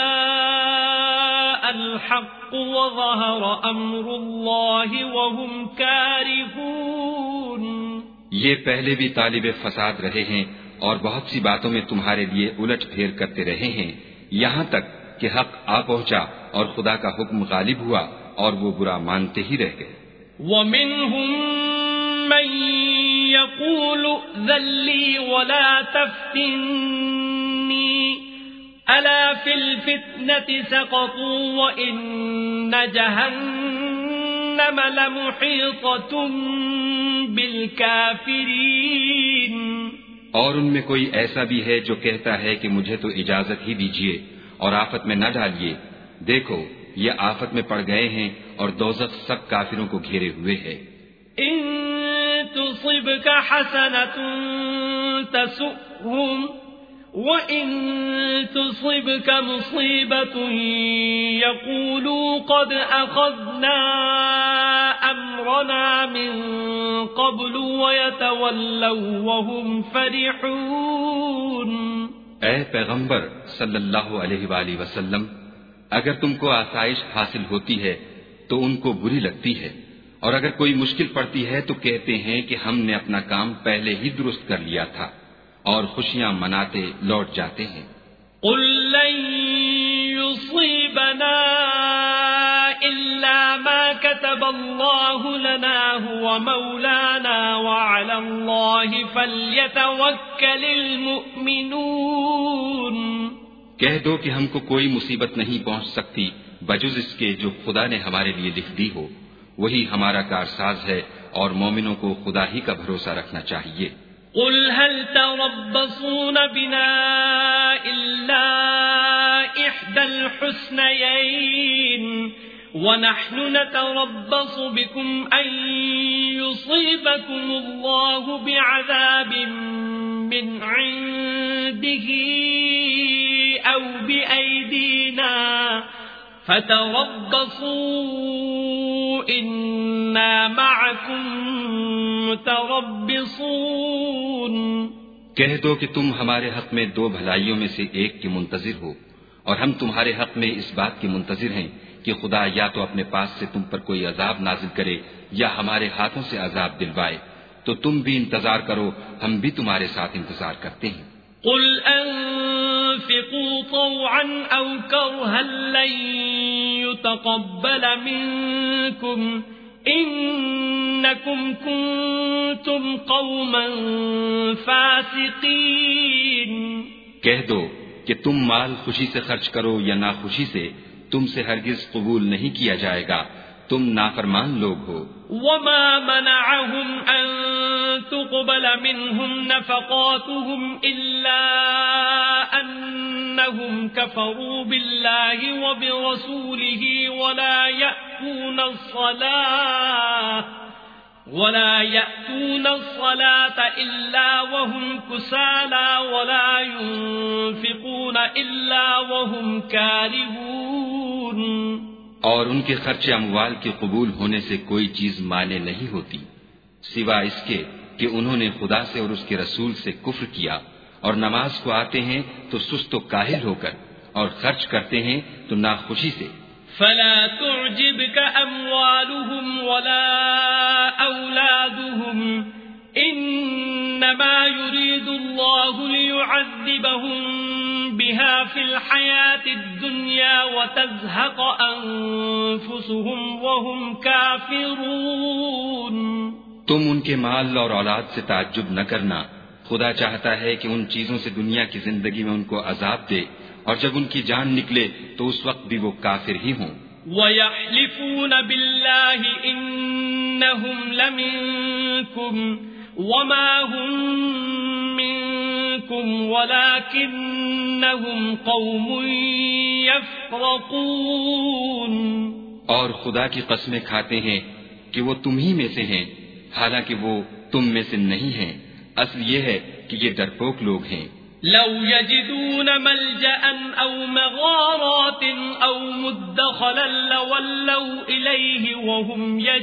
جاء الحق وظهر أمر الله وهم كارهون. یہ پہلے بھی طالب فساد رہے ہیں اور بہت سی باتوں میں تمہارے لیے الٹ پھیر کرتے رہے ہیں، یہاں تک کہ حق آ پہنچا اور خدا کا حکم غالب ہوا اور وہ برا مانتے ہی رہ گئے. وَمِنْهُمْ مَنْ يَقُولُ ائْذَنْ لِي وَلَا تَفْتِنِّي أَلَا فِي الْفِتْنَةِ سَقَطُوا وَإِنَّ جَهَنَّمَ لَمُحِيطَةٌ بِالْكَافِرِينَ. اور ان میں کوئی ایسا بھی ہے جو کہتا ہے کہ مجھے تو اجازت ہی دیجیے اور آفت میں نہ ڈالیے، دیکھو یہ آفت میں پڑ گئے ہیں اور دوزخ سب کافروں کو گھیرے ہوئے ہے. ان تصبك حسنة تسؤهم وإن تصبك مصيبة يقولوا قد أخذنا أمرنا من قبل ويتولوا وهم فرحون. اے پیغمبر صلی اللہ علیہ وآلہ وسلم، اگر تم کو آسائش حاصل ہوتی ہے تو ان کو بری لگتی ہے، اور اگر کوئی مشکل پڑتی ہے تو کہتے ہیں کہ ہم نے اپنا کام پہلے ہی درست کر لیا تھا، اور خوشیاں مناتے لوٹ جاتے ہیں. قل لن يصيبنا إلا ما كتب الله لنا هو مولانا وعلى الله فليتوكل المؤمنون. کہہ دو کہ ہم کو کوئی مصیبت نہیں پہنچ سکتی بجز اس کے جو خدا نے ہمارے لیے لکھ دی ہو، وہی ہمارا کارساز ہے، اور مومنوں کو خدا ہی کا بھروسہ رکھنا چاہیے. قل هل تربصون بنا إلا إحدى الحسنيين ونحن نتربص بكم أن يصيبكم الله بعذاب من عنده أو بأيدينا فتربصوا إنا معكم متربصون. کہہ دو کہ تم ہمارے حق میں دو بھلائیوں میں سے ایک کے منتظر ہو، اور ہم تمہارے حق میں اس بات کے منتظر ہیں کہ خدا یا تو اپنے پاس سے تم پر کوئی عذاب نازل کرے یا ہمارے ہاتھوں سے عذاب دلوائے، تو تم بھی انتظار کرو، ہم بھی تمہارے ساتھ انتظار کرتے ہیں. قل انفقوا طوعا او کرها لن يتقبل منكم انکم کنتم قوما فاسقین. کہہ دو کہ تم مال خوشی سے خرچ کرو یا ناخوشی سے، تم سے ہرگز قبول نہیں کیا جائے گا، تم نافرمان لوگ ہو. وما منعهم ان تقبل منهم نفقاتهم الا انهم كفروا بالله وبرسوله ولا يأتون الصلاة ولا يأتون الصلاة إلا وهم كسالى ولا ينفقون إلا وهم كارهون. اور ان کے خرچ اموال کے قبول ہونے سے کوئی چیز مانے نہیں ہوتی سوا اس کے کہ انہوں نے خدا سے اور اس کے رسول سے کفر کیا، اور نماز کو آتے ہیں تو سست و کاہل ہو کر، اور خرچ کرتے ہیں تو ناخوشی سے. فلا تعجبك أموالهم ولا أولادهم إنما يريد الله ليعذبهم بها في الحياة الدنيا وتزهق أنفسهم وهم كافرون. تم ان کے مال اور اولاد سے تعجب نہ کرنا، خدا چاہتا ہے کہ ان چیزوں سے دنیا کی زندگی میں ان کو عذاب دے، اور جب ان کی جان نکلے تو اس وقت بھی وہ کافر ہی ہوں۔ وَيَحْلِفُونَ بِاللَّهِ إِنَّهُمْ لَمِنكُمْ وَمَا هُمْ مِنكُمْ وَلَكِنَّهُمْ قَوْمٌ يَفْرَقُونَ، اور خدا کی قسمیں کھاتے ہیں کہ وہ تم ہی میں سے ہیں، حالانکہ وہ تم میں سے نہیں ہیں، اصل یہ ہے کہ یہ ڈرپوک لوگ ہیں۔ لو يجدون ملجأ أو مغارات أو مدخلا لولوا إليه وهم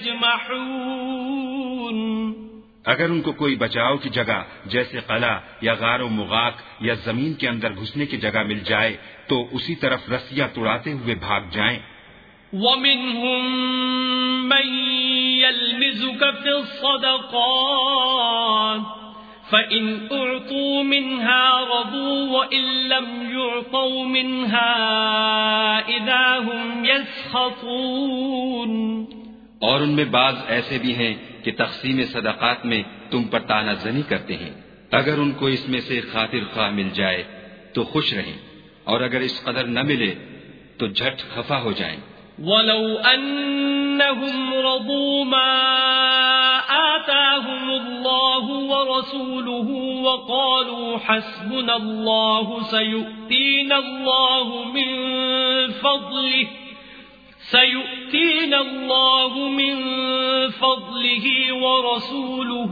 يجمحون، اگر ان کو کوئی بچاؤ کی جگہ جیسے قلعہ یا غار و مغاک یا زمین کے اندر گھسنے کی جگہ مل جائے تو اسی طرف رسیاں توڑاتے ہوئے بھاگ جائیں۔ ومنهم من يلمزك في الصدقات فإن أعطوا منها رضوا وإن لم يعطوا منها إذا هم يسخطون، اور ان میں بعض ایسے بھی ہیں کہ تقسیم صدقات میں تم پر طعنہ زنی کرتے ہیں، اگر ان کو اس میں سے خاطر خواہ مل جائے تو خوش رہیں، اور اگر اس قدر نہ ملے تو جھٹ خفا ہو جائیں۔ وَلَوْ أَنَّهُمْ رَضُوا مَا آتَاهُمُ اللَّهُ وَرَسُولُهُ وَقَالُوا حَسْبُنَا اللَّهُ سَيُؤْتِينَا اللَّهُ مِنْ فَضْلِهِ سَيُؤْتِينَا اللَّهُ مِنْ فَضْلِهِ وَرَسُولُهُ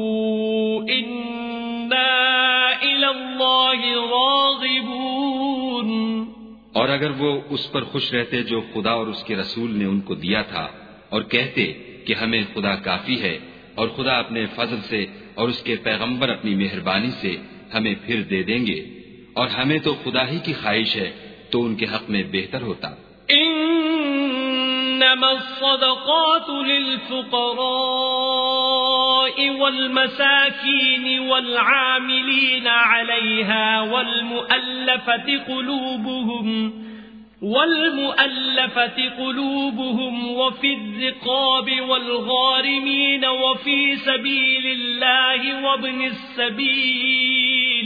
إِنَّا إِلَى اللَّهِ رَاغِبُونَ، اور اگر وہ اس پر خوش رہتے جو خدا اور اس کے رسول نے ان کو دیا تھا، اور کہتے کہ ہمیں خدا کافی ہے، اور خدا اپنے فضل سے اور اس کے پیغمبر اپنی مہربانی سے ہمیں پھر دے دیں گے، اور ہمیں تو خدا ہی کی خواہش ہے، تو ان کے حق میں بہتر ہوتا۔ انما الصدقات للفقراء والمساكين والعاملين عليها والمؤلفة قلوبهم والمؤلفة قلوبهم وفي الرقاب والغارمين وفي سبيل الله وابن السبيل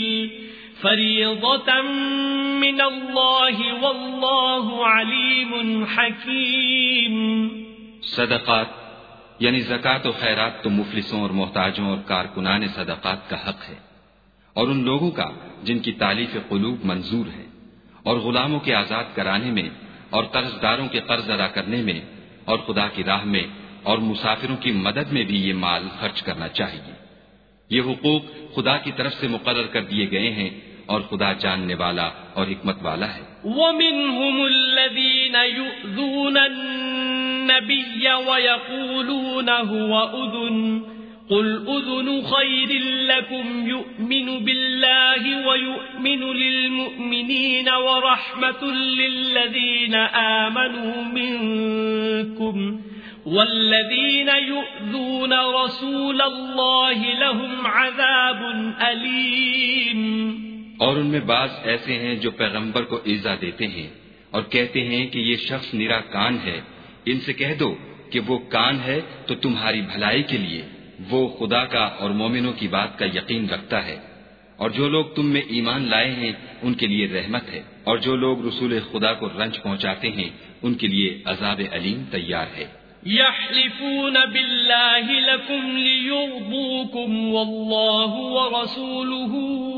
فریضۃ من اللہ واللہ علیم حکیم۔ صدقات یعنی زکوٰۃ و خیرات تو مفلسوں اور محتاجوں اور کارکنان صدقات کا حق ہے، اور ان لوگوں کا جن کی تالیف قلوب منظور ہے، اور غلاموں کے آزاد کرانے میں، اور قرض داروں کے قرض ادا کرنے میں، اور خدا کی راہ میں اور مسافروں کی مدد میں بھی یہ مال خرچ کرنا چاہیے۔ یہ حقوق خدا کی طرف سے مقرر کر دیے گئے ہیں، اور خدا جاننے والا اور حکمت والا ہے۔ وَمِنْهُمُ الَّذِينَ يُؤْذُونَ النَّبِيَّ وَيَقُولُونَ هُوَ أُذُنٌ قُلْ أُذُنُ خَيْرٍ لَكُمْ يُؤْمِنُ بِاللَّهِ وَيُؤْمِنُ لِلْمُؤْمِنِينَ وَرَحْمَةٌ لِلَّذِينَ آمَنُوا مِنكُمْ وَالَّذِينَ يُؤْذُونَ رَسُولَ اللَّهِ لَهُمْ عَذَابٌ أَلِيمٌ۔ اور ان میں بعض ایسے ہیں جو پیغمبر کو ایذا دیتے ہیں اور کہتے ہیں کہ یہ شخص نرا کان ہے، ان سے کہہ دو کہ وہ کان ہے تو تمہاری بھلائی کے لیے، وہ خدا کا اور مومنوں کی بات کا یقین رکھتا ہے، اور جو لوگ تم میں ایمان لائے ہیں ان کے لیے رحمت ہے، اور جو لوگ رسول خدا کو رنج پہنچاتے ہیں ان کے لیے عذاب علیم تیار ہے۔ يحلفون بالله لكم ليرضوكم والله ورسوله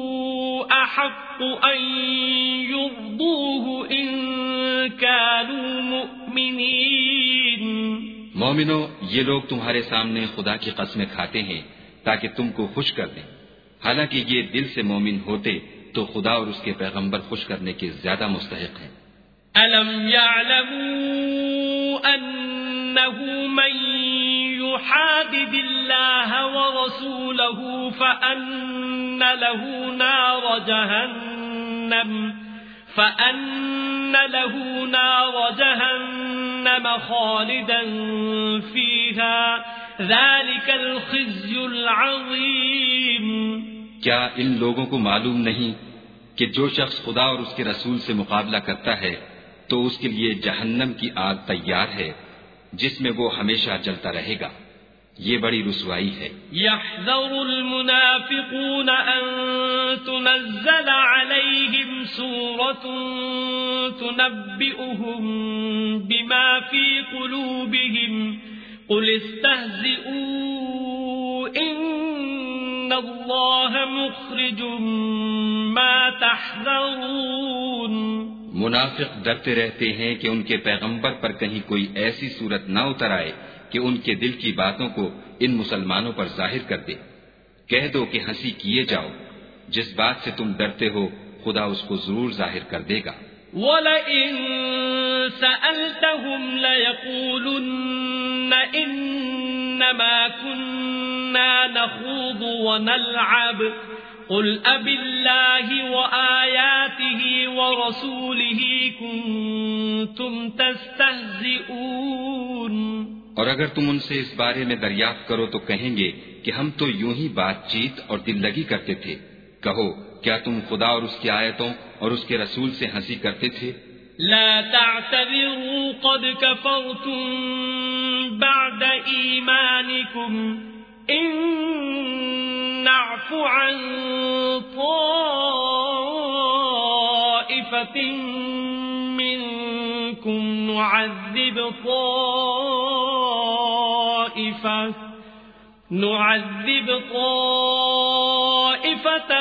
أحق أن يرضوه إن كانوا مؤمنين۔ مومنو، یہ لوگ تمہارے سامنے خدا کی قسمیں کھاتے ہیں تاکہ تم کو خوش کر دیں، حالانکہ یہ دل سے مومن ہوتے تو خدا اور اس کے پیغمبر خوش کرنے کے زیادہ مستحق ہیں۔ أَلَمْ يَعْلَمُوا أَنَّهُ مَن يُحَادِدِ اللَّهَ وَرَسُولَهُ فَأَنَّ لَهُ نَارَ جَهَنَّمَ فَأَنَّ لَهُ نَارَ جَهَنَّمَ خَالِدًا فِيهَا ذَلِكَ الْخِزْيُ الْعَظِيمُ۔ کیا ان لوگوں کو معلوم نہیں کہ جو شخص خدا اور اس کے رسول سے مقابلہ کرتا ہے تو اس کے لیے جہنم کی آگ تیار ہے جس میں وہ ہمیشہ جلتا رہے گا، یہ بڑی رسوائی ہے۔ يحذر المنافقون أن تنزل عليهم سورة تنبئهم بما في قلوبهم قل استهزئوا إن الله مخرج ما تحذرون۔ منافق ڈرتے رہتے ہیں کہ ان کے پیغمبر پر کہیں کوئی ایسی صورت نہ اتر آئے کہ ان کے دل کی باتوں کو ان مسلمانوں پر ظاہر کر دے۔ کہہ دو کہ ہنسی کیے جاؤ، جس بات سے تم ڈرتے ہو خدا اس کو ضرور ظاہر کر دے گا۔ وَلَئِن سَأَلْتَهُمْ لَيَقُولُنَّ إِنَّمَا كُنَّا نَخُوضُ وَنَلْعَبُ قُلْ أَبِاللَّهِ وَآيَاتِهِ وَرَسُولِهِ كُنتُمْ تَسْتَهْزِئُونَ۔ اور اگر تم ان سے اس بارے میں دریافت کرو تو کہیں گے کہ ہم تو یوں ہی بات چیت اور دل لگی کرتے تھے۔ کہو کیا تم خدا اور اس کی آیتوں اور اس کے رسول سے ہنسی کرتے تھے؟ لا تعتذروا قد كفرتم بعد ایمانکم ان نعفو عن طائفة منكم نعذب طائفة نعذب طائفة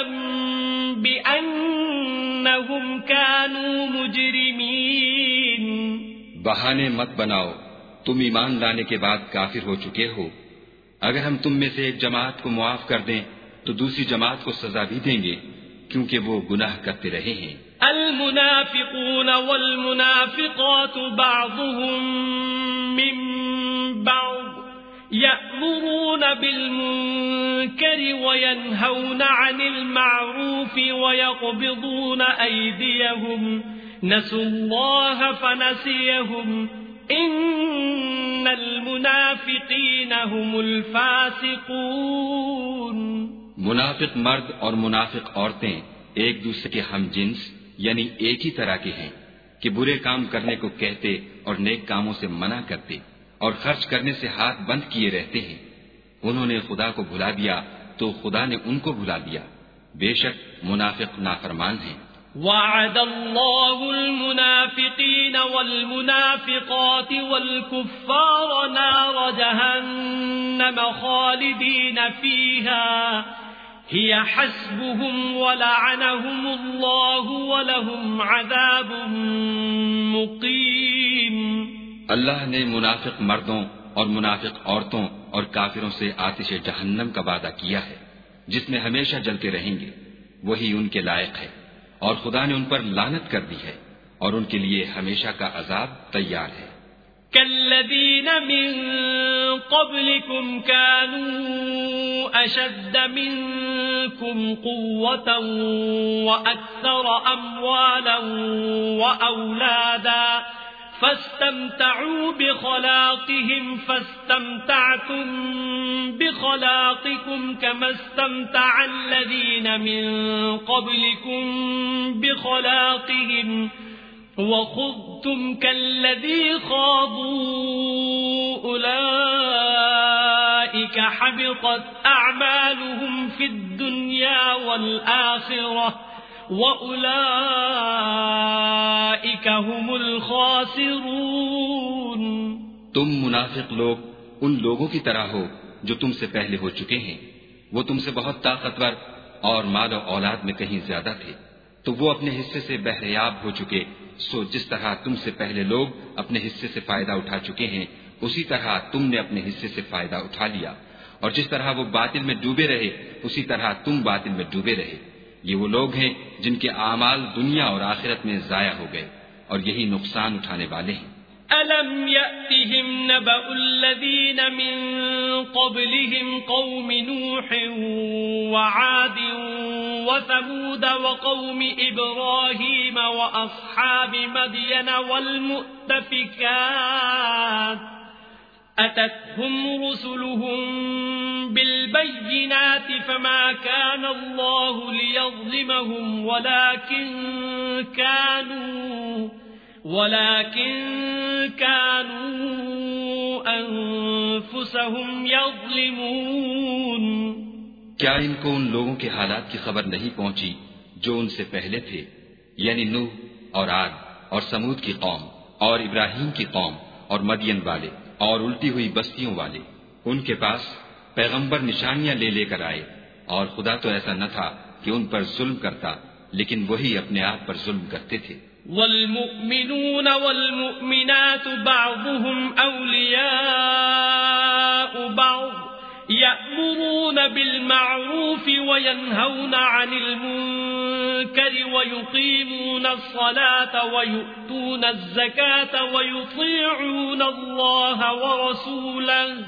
بأنهم كانوا مجرمين۔ بہانے مت بناؤ، تم ایمان لانے کے بعد کافر ہو چکے ہو۔ اگر ہم تم میں سے ایک جماعت کو معاف کر دیں تو دوسری جماعت کو سزا بھی دیں گے کیونکہ وہ گناہ کرتے رہے ہیں۔ المنافقون والمنافقات بعضهم من بعض يأمرون بالمنكر وينهون عن المعروف ويقبضون أيديهم نسوا الله فنسيهم إن المنافقين هم الفاسقون۔ منافق مرد اور منافق عورتیں ایک دوسرے کے ہم جنس یعنی ایک ہی طرح کے ہیں کہ برے کام کرنے کو کہتے اور نیک کاموں سے منع کرتے اور خرچ کرنے سے ہاتھ بند کیے رہتے ہیں۔ انہوں نے خدا کو بھلا دیا تو خدا نے ان کو بھلا دیا۔ بے شک منافق نافرمان ہیں۔ وعد الله المنافقين والمنافقات والكفار نار جهنم خالدين فيها هي حسبهم ولعنهم الله ولهم عذاب مقيم۔ اللہ نے منافق مردوں اور منافق عورتوں اور کافروں سے آتش جہنم کا وعدہ کیا ہے جس میں ہمیشہ جلتے رہیں گے، وہی ان کے لائق ہے، اور خدا نے ان پر لعنت کر دی ہے اور ان کے لیے ہمیشہ کا عذاب تیار ہے۔ كالذين من قبلكم كانوا أشد منكم قوة وأكثر أموالا وأولادا فاستمتعوا بخلاقهم فاستمتعتم بخلاقكم كما استمتع الذين من قبلكم بخلاقهم وخضتم كالذي خاضوا أولئك حبطت أعمالهم في الدنيا والآخرة وَأُولَئِكَ هُمُ الْخَاسِرُونَ۔ تم منافق لوگ ان لوگوں کی طرح ہو جو تم سے پہلے ہو چکے ہیں، وہ تم سے بہت طاقتور اور مال و اولاد میں کہیں زیادہ تھے، تو وہ اپنے حصے سے بہریاب ہو چکے۔ سو جس طرح تم سے پہلے لوگ اپنے حصے سے فائدہ اٹھا چکے ہیں اسی طرح تم نے اپنے حصے سے فائدہ اٹھا لیا، اور جس طرح وہ باطل میں ڈوبے رہے اسی طرح تم باطل میں ڈوبے رہے۔ یہ وہ لوگ ہیں جن کے اعمال دنیا اور آخرت میں ضائع ہو گئے اور یہی نقصان اٹھانے والے ہیں۔ أَلَمْ يَأْتِهِمْ نَبَأُ الَّذِينَ مِن قَبْلِهِمْ قَوْمِ نُوحٍ وَعَادٍ وَثَمُودَ وَقَوْمِ إِبْرَاهِيمَ وَأَصْحَابِ مَدْيَنَ وَالْمُؤْتَفِكَاتِ أَتَتْهُمْ رُسُلُهُم بِالْبَيِّنَاتِ فَمَا كَانَ اللَّهُ لِيَظْلِمَهُمْ وَلَكِن كَانُوا ولكن كانوا أنفسهم أنفسهم يظلمون کیا ان کو ان لوگوں کے حالات کی خبر نہیں پہنچی جو ان سے پہلے تھے، یعنی نوح اور عاد اور سمود کی قوم اور ابراہیم کی قوم اور مدین والے اور الٹی ہوئی بستیوں والے؟ ان کے پاس پیغمبر نشانیاں لے لے کر آئے، اور خدا تو ایسا نہ تھا کہ ان پر ظلم کرتا، لیکن وہی اپنے آپ پر ظلم کرتے تھے۔ والمؤمنون والمؤمنات بعضهم أولياء بعض يأمرون بالمعروف وينهون عن المنكر ويقيمون الصلاة ويؤتون الزكاة ويطيعون الله ورسوله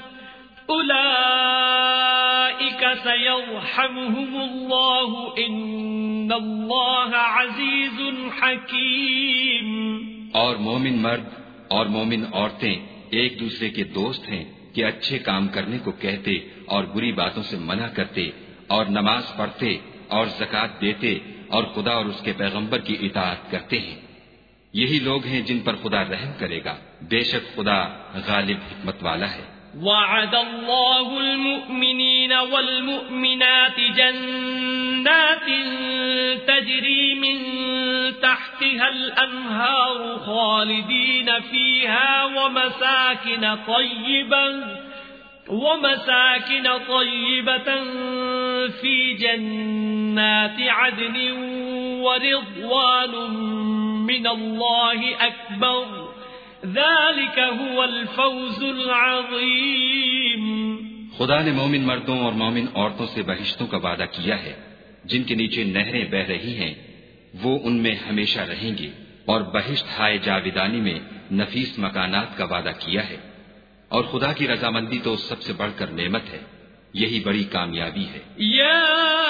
أولئك سيرحمهم الله إن الله عزيز حكيم۔ اور مومن مرد اور مومن عورتیں ایک دوسرے کے دوست ہیں کہ اچھے کام کرنے کو کہتے اور بری باتوں سے منع کرتے اور نماز پڑھتے اور زکوٰۃ دیتے اور خدا اور اس کے پیغمبر کی اطاعت کرتے ہیں۔ یہی لوگ ہیں جن پر خدا رحم کرے گا، بے شک خدا غالب حکمت والا ہے۔ وعد الله المؤمنين والمؤمنات جنات تجري من تحتها الأنهار خالدين فيها ومساكن طيبة ومساكن طيبة في جنات عدن ورضوان من الله أكبر ذلك هو الفوز العظیم۔ خدا نے مومن مردوں اور مومن عورتوں سے بہشتوں کا وعدہ کیا ہے جن کے نیچے نہریں بہ رہی ہیں، وہ ان میں ہمیشہ رہیں گے، اور بہشت ہائے جاویدانی میں نفیس مکانات کا وعدہ کیا ہے، اور خدا کی رضامندی تو سب سے بڑھ کر نعمت ہے، یہی بڑی کامیابی ہے۔ یا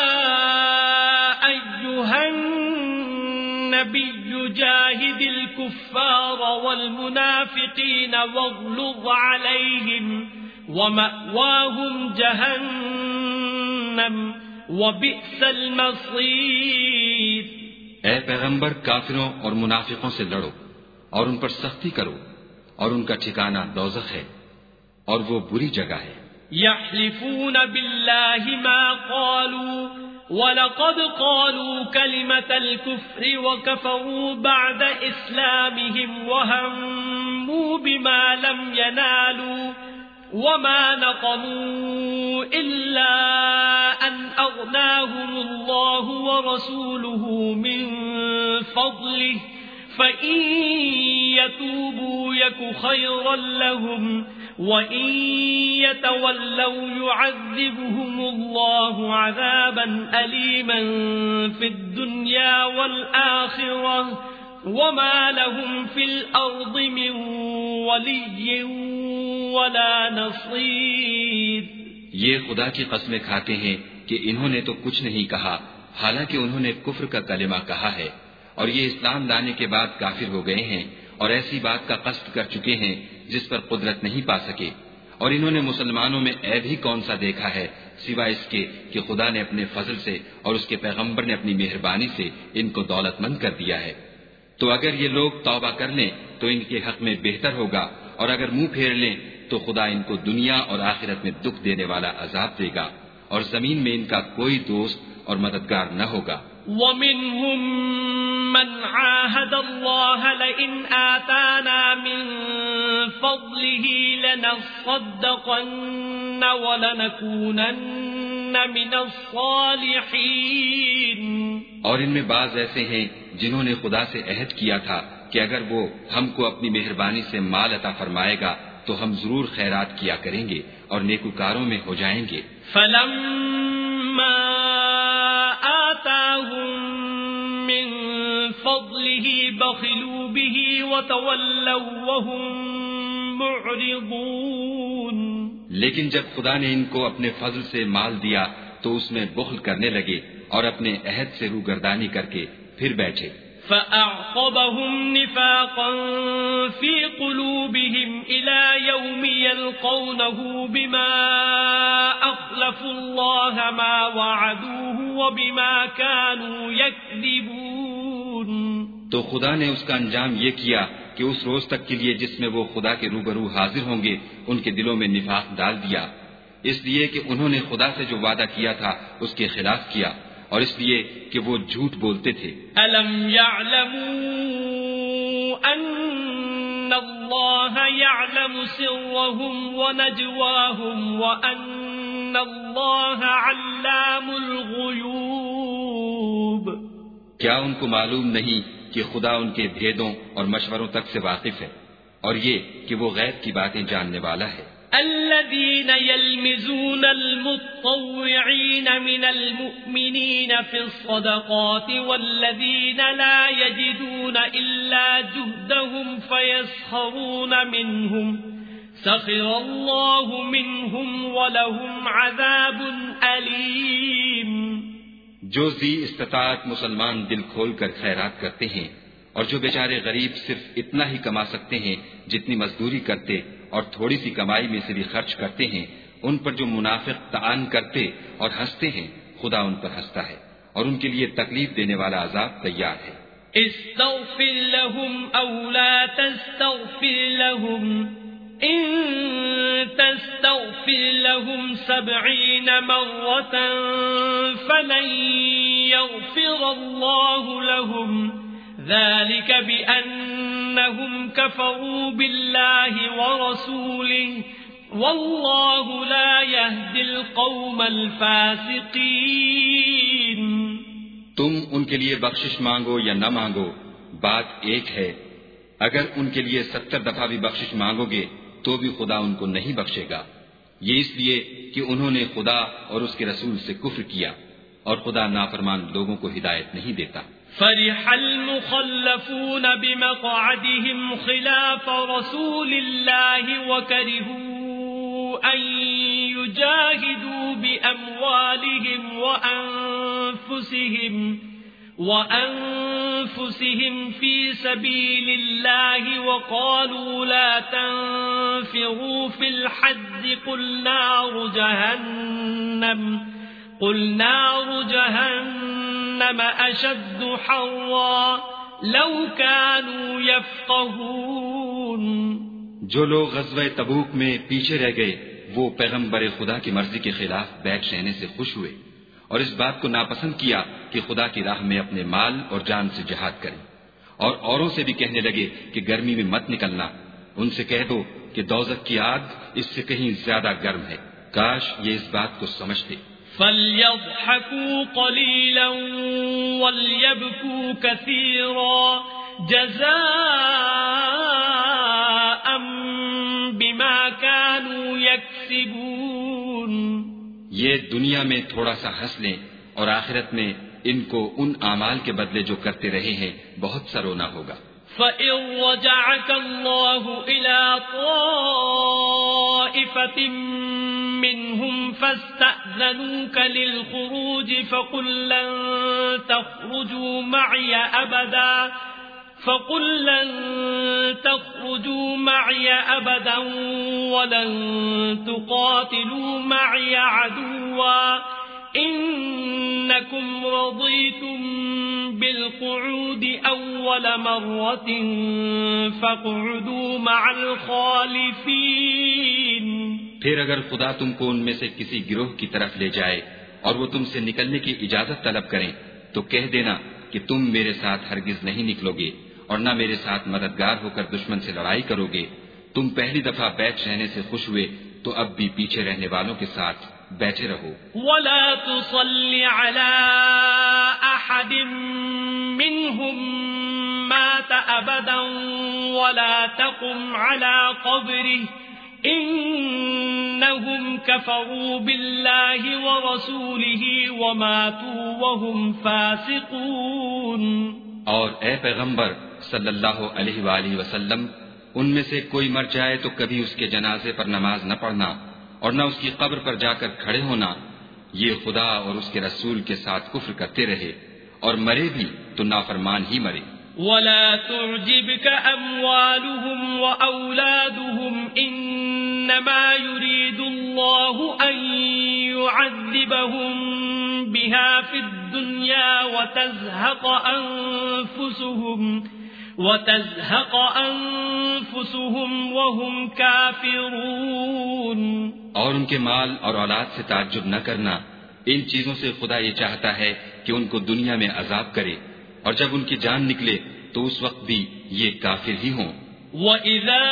ایھا النبی جاہد الكفار والمنافقین واغلظ علیہم ومأواہم جہنم وبئس المصیر۔ اے پیغمبر، کافروں اور منافقوں سے لڑو اور ان پر سختی کرو، اور ان کا ٹھکانہ دوزخ ہے اور وہ بری جگہ ہے۔ یحلفون باللہ ما قالوا وَلَقَدْ قَالُوا كَلِمَةَ الْكُفْرِ وَكَفَرُوا بَعْدَ إِسْلَامِهِمْ وَهَمُّوا بِمَا لَمْ يَنَالُوا وَمَا نَقَمُوا إِلَّا أَنْ أَغْنَاهُمُ اللَّهُ وَرَسُولُهُ مِنْ فَضْلِهِ فَإِنْ يَتُوبُوا يَكُ خَيْرًا لَهُمْ وَإِنْ يَتَوَلَّوْا يُعَذِّبْهُمُ اللَّهُ عَذَابًا أَلِيمًا فِي الدُّنْيَا وَالْآخِرَةِ وَمَا لَهُمْ فِي الْأَرْضِ مِنْ وَلِيٍّ وَلَا نَصِيرٍ۔ یہ خدا کی قسمیں کھاتے ہیں کہ انہوں نے تو کچھ نہیں کہا، حالانکہ انہوں نے کفر کا کلمہ کہا ہے، اور یہ اسلام لانے کے بعد کافر ہو گئے ہیں اور ایسی بات کا قصد کر چکے ہیں جس پر قدرت نہیں پا سکے، اور انہوں نے مسلمانوں میں عیب ہی کون سا دیکھا ہے سوائے اس کے کہ خدا نے اپنے فضل سے اور اس کے پیغمبر نے اپنی مہربانی سے ان کو دولت مند کر دیا ہے۔ تو اگر یہ لوگ توبہ کر لیں تو ان کے حق میں بہتر ہوگا، اور اگر منہ پھیر لیں تو خدا ان کو دنیا اور آخرت میں دکھ دینے والا عذاب دے گا، اور زمین میں ان کا کوئی دوست اور مددگار نہ ہوگا۔ وَمِنْهُمْ مَنْ عَاهَدَ اللَّهَ لَئِنْ آتَانَا مِنْ فَضْلِهِ لَنَصَّدَّقَنَّ وَلَنَكُونَنَّ مِنَ الصَّالِحِينَ۔ اور ان میں بعض ایسے ہیں جنہوں نے خدا سے عہد کیا تھا کہ اگر وہ ہم کو اپنی مہربانی سے مال عطا فرمائے گا تو ہم ضرور خیرات کیا کریں گے اور نیکوکاروں میں ہو جائیں گے۔ فَلَمَّا آتَاهُم مِّن فَضْلِهِ بَخِلُوا بِهِ وَتَوَلَّوْا وَهُم مُّعْرِضُونَ۔ لیکن جب خدا نے ان کو اپنے فضل سے مال دیا تو اس میں بخل کرنے لگے اور اپنے عہد سے روگردانی کر کے پھر بیٹھے۔ فَأَعْقَبَهُمْ نِفَاقًا فِي قُلُوبِهِمْ إِلَى يَوْمِ يَلْقَوْنَهُ بِمَا أَخْلَفُوا اللَّهَ مَا وَعَدُوهُ وَبِمَا كَانُوا يَكْذِبُونَ۔ تو خدا نے اس کا انجام یہ کیا کہ اس روز تک کے لیے جس میں وہ خدا کے روبرو حاضر ہوں گے ان کے دلوں میں نفاق ڈال دیا، اس لیے کہ انہوں نے خدا سے جو وعدہ کیا تھا اس کے خلاف کیا، اور اس لیے کہ وہ جھوٹ بولتے تھے۔ أَلَمْ يَعْلَمُوا أَنَّ اللَّهَ يَعْلَمُ سِرَّهُمْ وَنَجْوَاهُمْ وَأَنَّ اللَّهَ عَلَّامُ الْغُيُوبِ؟ کیا ان کو معلوم نہیں کہ خدا ان کے بھیدوں اور مشوروں تک سے واقف ہے، اور یہ کہ وہ غیب کی باتیں جاننے والا ہے۔ الذين يلمزون المتطوعين من المؤمنين في الصدقات والذين لا يجدون إلا جهدهم فيسخرون منهم سخر الله منهم ولهم عذاب أليم۔ جو ذی استطاعت مسلمان دل کھول کر خیرات کرتے ہیں، اور جو بیچارے غریب صرف اتنا ہی کما سکتے ہیں جتنی مزدوری کرتے اور تھوڑی سی کمائی میں سے بھی خرچ کرتے ہیں، ان پر جو منافق طعن کرتے اور ہنستے ہیں، خدا ان پر ہنستا ہے اور ان کے لیے تکلیف دینے والا عذاب تیار ہے۔ استغفر لهم او لا تستغفر لهم ان تستغفر لهم سبعين مرة فلن يغفر الله لهم ذلك بأنهم كفروا بالله ورسوله والله لا يهدي القوم الفاسقين۔ تم ان کے لیے بخشش مانگو یا نہ مانگو، بات ایک ہے۔ اگر ان کے لیے ستر دفعہ بھی بخشش مانگو گے تو بھی خدا ان کو نہیں بخشے گا، یہ اس لیے کہ انہوں نے خدا اور اس کے رسول سے کفر کیا، اور خدا نافرمان لوگوں کو ہدایت نہیں دیتا۔ فرح المخلفون بمقعدهم خلاف رسول الله وكرهوا أن يجاهدوا بأموالهم وأنفسهم وأنفسهم في سبيل الله وقالوا لا تنفروا في الحج قل نار جهنم قل نار جهنم أشد حرا لو كانوا يفقهون۔ جو لوگ غزوہ تبوک میں پیچھے رہ گئے وہ پیغمبر خدا کی مرضی کے خلاف بیٹھ رہنے سے خوش ہوئے اور اس بات کو ناپسند کیا کہ خدا کی راہ میں اپنے مال اور جان سے جہاد کریں، اور اوروں سے بھی کہنے لگے کہ گرمی میں مت نکلنا۔ ان سے کہہ دو کہ دوزخ کی آگ اس سے کہیں زیادہ گرم ہے، کاش یہ اس بات کو سمجھتے۔ فَلْيَضْحَكُوا قَلِيلًا وَلْيَبْكُوا كَثِيرًا جَزَاءً بِمَا كَانُوا يَكْسِبُونَ۔ یہ دنیا میں تھوڑا سا ہنس لیں اور آخرت میں ان کو ان اعمال کے بدلے جو کرتے رہے ہیں بہت سا رونا ہوگا۔ فَإِن رَّجَعَكَ اللَّهُ إِلَىٰ طَائِفَةٍ مِّنْهُمْ فَاسْتَأْذَنُوكَ لِلْخُرُوجِ فَقُل لَّن تَخْرُجُوا مَعِيَ أَبَدًا فَقُل لَّن تَخْرُجُوا مَعِيَ أَبَدًا وَلَن تُقَاتِلُوا مَعِيَ عَدُوًّا إِنَّكُمْ رَضِيتُم بِالْقُعُودِ أَوَّلَ مَرَّةٍ فَاقْعُدُوا مَعَ الْخَالِفِينَ۔ پھر اگر خدا تم کو ان میں سے کسی گروہ کی طرف لے جائے اور وہ تم سے نکلنے کی اجازت طلب کریں تو کہہ دینا کہ تم میرے ساتھ ہرگز نہیں نکلو گے اور نہ میرے ساتھ مددگار ہو کر دشمن سے لڑائی کرو گے۔ تم پہلی دفعہ بیٹھ رہنے سے خوش ہوئے تو اب بھی پیچھے رہنے والوں کے ساتھ بیٹھے رہو۔ وَلَا تُصَلِّ عَلَىٰ أَحَدٍ مِّنْهُمْ مَاتَ أَبَدًا وَلَا تَقُمْ عَلَىٰ قَبْرِهِ إِنَّهُمْ كَفَرُوا بِاللَّهِ وَرَسُولِهِ وَمَاتُوا وَهُمْ فَاسِقُونَ۔ اور اے پیغمبر صلی اللہ علیہ وآلہ وسلم، ان میں سے کوئی مر جائے تو کبھی اس کے جنازے پر نماز نہ پڑھنا اور نہ اس کی قبر پر جا کر کھڑے ہونا، یہ خدا اور اس کے رسول کے ساتھ کفر کرتے رہے اور مرے بھی تو نافرمان ہی مرے۔ وَلَا تُعْجِبْكَ أَمْوَالُهُمْ وَأَوْلَادُهُمْ إِنَّمَا يُرِيدُ اللَّهُ أَن يُعَذِّبَهُم بِهَا فِي الدُّنْيَا وَتَزْهَقَ أَنفُسُهُمْ وتزهق أنفسهم وهم كافرون. اور ان کے مال اور اولاد سے تعجب نہ کرنا، ان چیزوں سے خدا یہ چاہتا ہے کہ ان کو دنیا میں عذاب کرے، اور جب ان کی جان نکلے تو اس وقت بھی یہ کافر ہی ہوں. وَإِذَا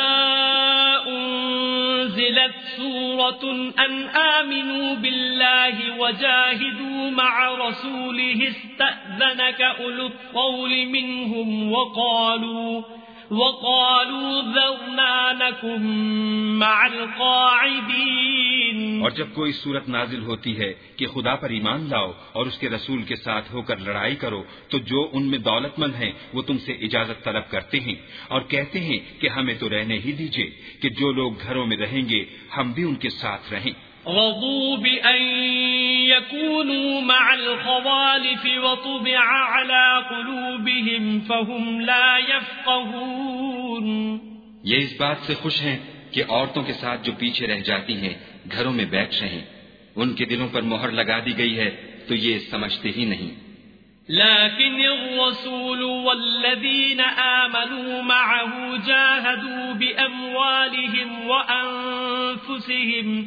أُنزِلَتْ سُورَةٌ أَنْ آمِنُوا بِاللَّهِ وَجَاهِدُوا مَعَ رَسُولِهِ اسْتَأْذَنَكَ أُولُو الطَّوْلِ مِنْهُمْ وَقَالُوا وَقَالُوا ذَرْنَا نَكُن مَّعَ الْقَاعِدِينَ. اور جب کوئی صورت نازل ہوتی ہے کہ خدا پر ایمان لاؤ اور اس کے رسول کے ساتھ ہو کر لڑائی کرو، تو جو ان میں دولت مند ہیں وہ تم سے اجازت طلب کرتے ہیں اور کہتے ہیں کہ ہمیں تو رہنے ہی دیجئے، کہ جو لوگ گھروں میں رہیں گے ہم بھی ان کے ساتھ رہیں. رضوا بأن يكونوا مع الخوالف وطبع على قلوبهم فهم لا يفقهون. یہ اس بات سے خوش ہیں کہ عورتوں کے ساتھ جو پیچھے رہ جاتی ہیں گھروں میں بیٹھ رہیں، ان کے دلوں پر مہر لگا دی گئی ہے تو یہ سمجھتے ہی نہیں. لكن الرسول والذين آمنوا معه جاهدوا بأموالهم وأنفسهم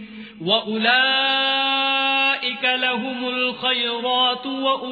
وأولئك لهم الخيرات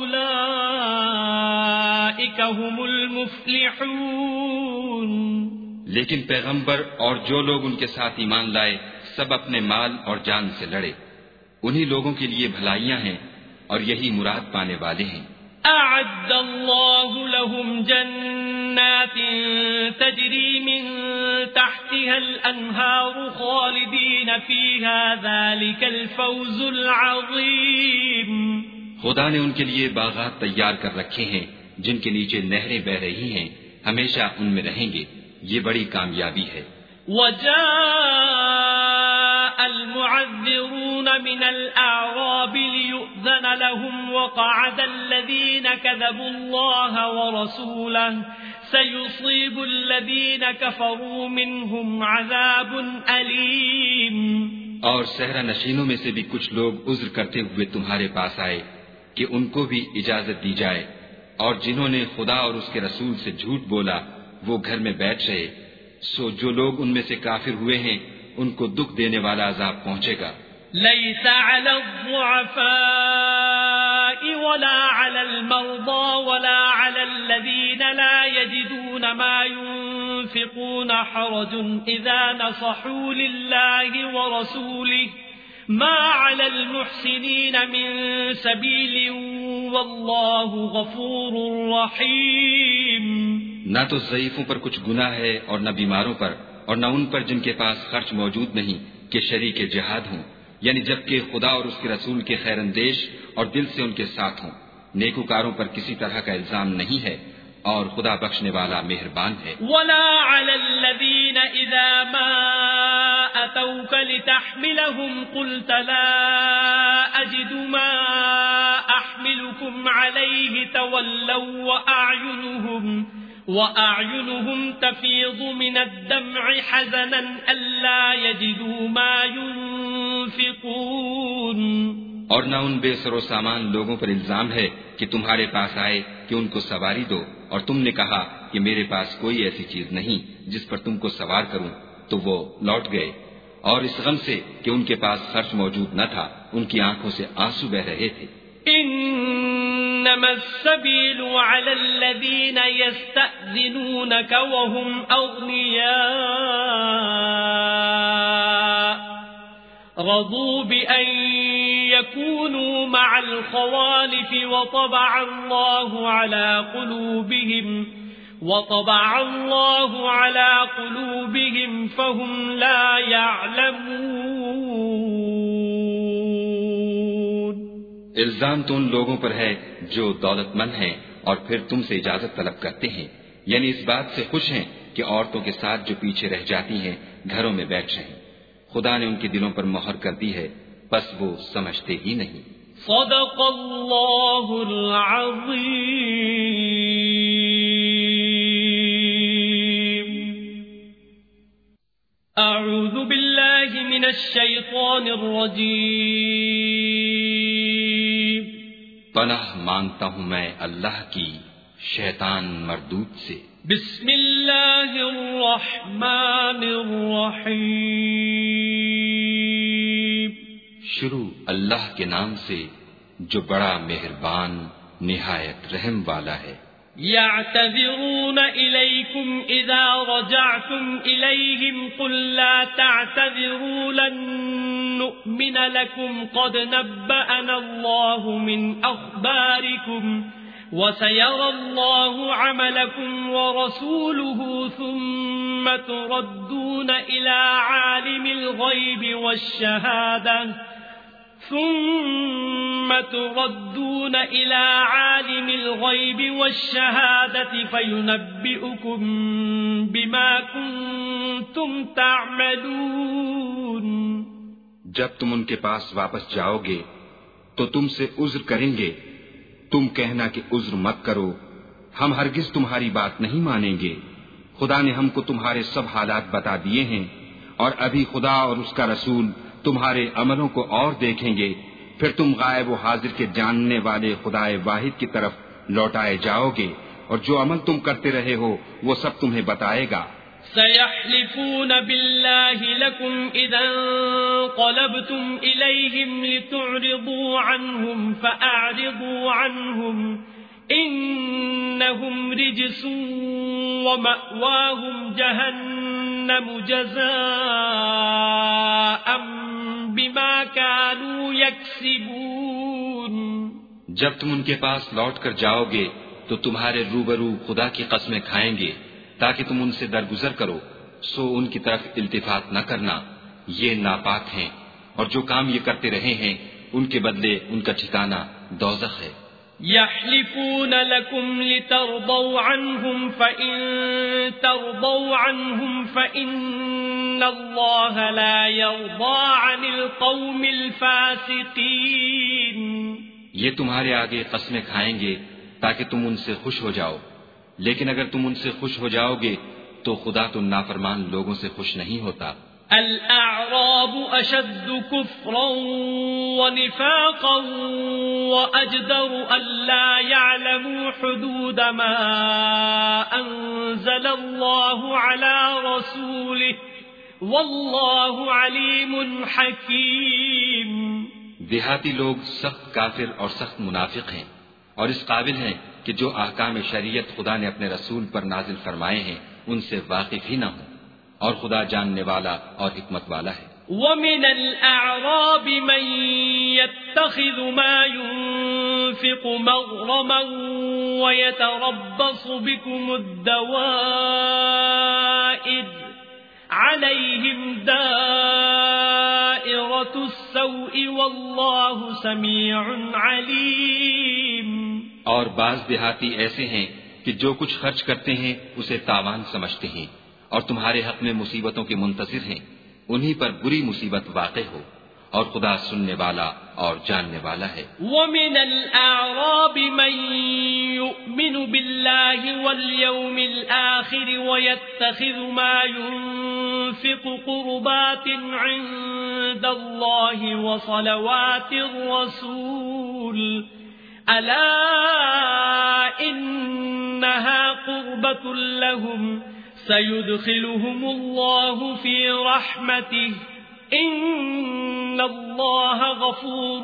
وأولئك هم المفلحون. لیکن پیغمبر اور جو لوگ ان کے ساتھ ایمان لائے سب اپنے مال اور جان سے لڑے، انہی لوگوں کے لیے بھلائیاں ہیں اور یہی مراد پانے والے ہیں. أعد الله لهم جنات تجري من تحتها الأنهار خالدين فيها ذلك الفوز العظيم. خدا نے ان کے لیے باغات تیار کر رکھے ہیں جن کے نیچے نہریں بہ رہی ہیں، ہمیشہ ان میں رہیں گے، یہ بڑی کامیابی ہے. وجاء المعذرون من الأعراب ليؤذن لهم وقعد الذين كذبوا الله ورسوله سيصيب الذين كفروا منهم عذاب أليم. اور صحرا نشینوں میں سے بھی کچھ لوگ عذر کرتے ہوئے تمہارے پاس آئے کہ ان کو بھی اجازت دی جائے، اور جنہوں نے خدا اور اس کے رسول سے جھوٹ بولا وہ گھر میں بیٹھ رہے، سو جو لوگ ان میں سے کافر ہوئے ہیں ان کو دکھ دینے والا عذاب پہنچے گا. ليس على الضعفاء ولا على المرضى ولا على الذين لا يجدون ما ينفقون حرج إذا نصحوا لله ورسوله ما على المحسنين من سبيل والله غفور رحيم. نہ تو ضعیفوں پر کچھ گناہ ہے اور نہ بیماروں پر، اور نہ ان پر جن کے پاس خرچ موجود نہیں کہ شریک جہاد ہوں، یعنی جبکہ خدا اور اس کے رسول کے خیر اندیش اور دل سے ان کے ساتھ ہوں. نیکوکاروں پر کسی طرح کا الزام نہیں ہے اور خدا بخشنے والا مہربان ہے. ولا على الذين إذا ما أتوك لتحملهم قلت لا أجد ما أحملكم عليه تولوا وأعينهم وأعينهم تفيض من الدمع حزنا ألا يجدوا ما ينفقون. اور نہ ان بے سر و سامان لوگوں پر الزام ہے کہ تمہارے پاس آئے کہ ان کو سواری دو، اور تم نے کہا کہ میرے پاس کوئی ایسی چیز نہیں جس پر تم کو سوار کروں، تو وہ لوٹ گئے، اور اس غم سے کہ ان کے پاس خرچ موجود نہ تھا ان کی آنکھوں سے آنسو بہ رہے تھے. انما السبيل على الذين يستأذنونك وهم أغنياء رضوا بأن يكونوا مع الخوالف وطبع الله على قلوبهم وطبع الله على قلوبهم فهم لا يعلمون. الزام تو ان لوگوں پر ہے جو دولت مند ہیں اور پھر تم سے اجازت طلب کرتے ہیں، یعنی اس بات سے خوش ہیں کہ عورتوں کے ساتھ جو پیچھے رہ جاتی ہیں گھروں میں بیٹھ رہیں. خدا نے ان کے دلوں پر مہر کر دی ہے بس وہ سمجھتے ہی نہیں. صدق اللہ العظیم. اعوذ باللہ من الشیطان الرجیم. پناہ مانگتا ہوں میں اللہ کی شیطان مردود سے۔ بسم اللہ الرحمن الرحیم، شروع اللہ کے نام سے جو بڑا مہربان نہایت رحم والا ہے۔ يعتذرون إليكم إذا رجعتم إليهم قل لا تعتذروا لن نؤمن لكم قد نبأنا الله من أخباركم وسيرى الله عملكم ورسوله ثم تردون إلى عالم الغيب والشهادة ثم تردون إلى عالم الغيب والشهادة فينبئكم بما كنتم تعملون۔ جب تم ان کے پاس واپس جاؤ گے تو تم سے عذر کریں گے، تم کہنا کہ عذر مت کرو، ہم ہرگز تمہاری بات نہیں مانیں گے، خدا نے ہم کو تمہارے سب حالات بتا دیے ہیں، اور ابھی خدا اور اس کا رسول تمہارے عملوں کو اور دیکھیں گے، پھر تم غائب و حاضر کے جاننے والے خدائے واحد کی طرف لوٹائے جاؤ گے، اور جو عمل تم کرتے رہے ہو وہ سب تمہیں بتائے گا۔ سيحلفون بالله لكم إذا انقلبتم إليهم لتعرضوا عنهم فأعرضوا عنهم إنهم رجس ومأواهم جهنم جزاء بما كانوا يكسبون۔ جب تم ان کے پاس لوٹ کر جاؤ گے تو تمہارے روبرو خدا کی قسمیں کھائیں گے تاکہ تم ان سے درگزر کرو، سو ان کی طرف التفات نہ کرنا، یہ ناپاک ہیں، اور جو کام یہ کرتے رہے ہیں ان کے بدلے ان کا ٹھکانہ دوزخ ہے۔ يحلفون لكم لترضوا عنهم فإن ترضوا عنهم فإن الله لا يرضى عن القوم الفاسقين۔ یہ تمہارے آگے قسمیں کھائیں گے تاکہ تم ان سے خوش ہو جاؤ، لیکن اگر تم ان سے خوش ہو جاؤ گے تو خدا تو نافرمان لوگوں سے خوش نہیں ہوتا۔ الأعراب أشد كفرا ونفاقا وأجدر ألا يعلموا حدود ما أنزل الله على رسوله والله عليم حكيم۔ دیہاتی لوگ سخت کافر اور سخت منافق ہیں، اور اس قابل ہیں کہ جو احکام شریعت خدا نے اپنے رسول پر نازل فرمائے ہیں ان سے واقف ہی نہ ہوں، اور خدا جاننے والا اور حکمت والا ہے۔ وَمِنَ الْأَعْرَابِ مَن يَتَّخِذُ مَا يُنفِقُ مَغْرَمًا وَيَتَرَبَّصُ بِكُمُ الدَّوَائِرَ عَلَيْهِمْ دَائِرَةُ السَّوْءِ وَاللَّهُ سَمِيعٌ عَلِيمٌ۔ اور بعض دیہاتی ایسے ہیں کہ جو کچھ خرچ کرتے ہیں اسے تاوان سمجھتے ہیں، اور تمہارے حق میں مصیبتوں کے منتظر ہیں، انہی پر بری مصیبت واقع ہو، اور خدا سننے والا اور جاننے والا ہے۔ وَمِنَ الْأَعْرَابِ مَن يُؤْمِنُ بِاللَّهِ وَالْيَوْمِ الْآخِرِ وَيَتَّخِذُ مَا يُنفِقُ قُرُبَاتٍ عِندَ اللَّهِ وَصَلَوَاتِ الرَّسُولِ أَلَا إِنَّهَا قُرْبَةٌ لَهُمْ سَيُدْخِلُهُمُ اللَّهُ فِي رَحْمَتِهِ إِنَّ اللَّهَ غَفُورٌ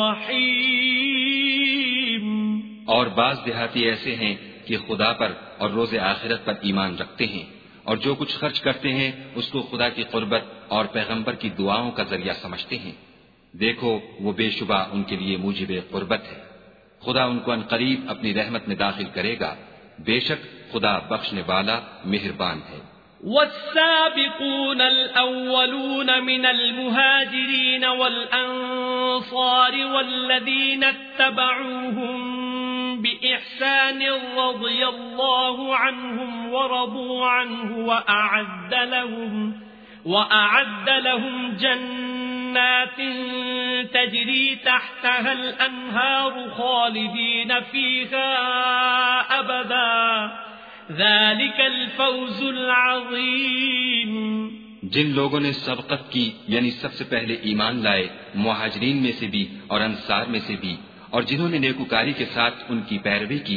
رَحِيمٌ۔ اور بعض دیہاتی ایسے ہیں کہ خدا پر اور روز آخرت پر ایمان رکھتے ہیں، اور جو کچھ خرچ کرتے ہیں اس کو خدا کی قربت اور پیغمبر کی دعاؤں کا ذریعہ سمجھتے ہیں، دیکھو وہ بے شبہ ان کے لیے موجب قربت ہے، خدا ان کو عنقریب اپنی رحمت میں داخل کرے گا، بے شک خدا بخشنے والا مہربان ہے۔ والسابقون الأولون من المهاجرين والأنصار والذين اتبعوهم بإحسان رضي الله عنهم ورضوا عنه وأعد لهم وأعد لهم جنات تجري تحتها الأنهار خالدين فيها أبدا ذلك الفوز العظیم۔ جن لوگوں نے سبقت کی یعنی سب سے پہلے ایمان لائے، مہاجرین میں سے بھی اور انصار میں سے بھی، اور جنہوں نے نیکوکاری کے ساتھ ان کی پیروی کی،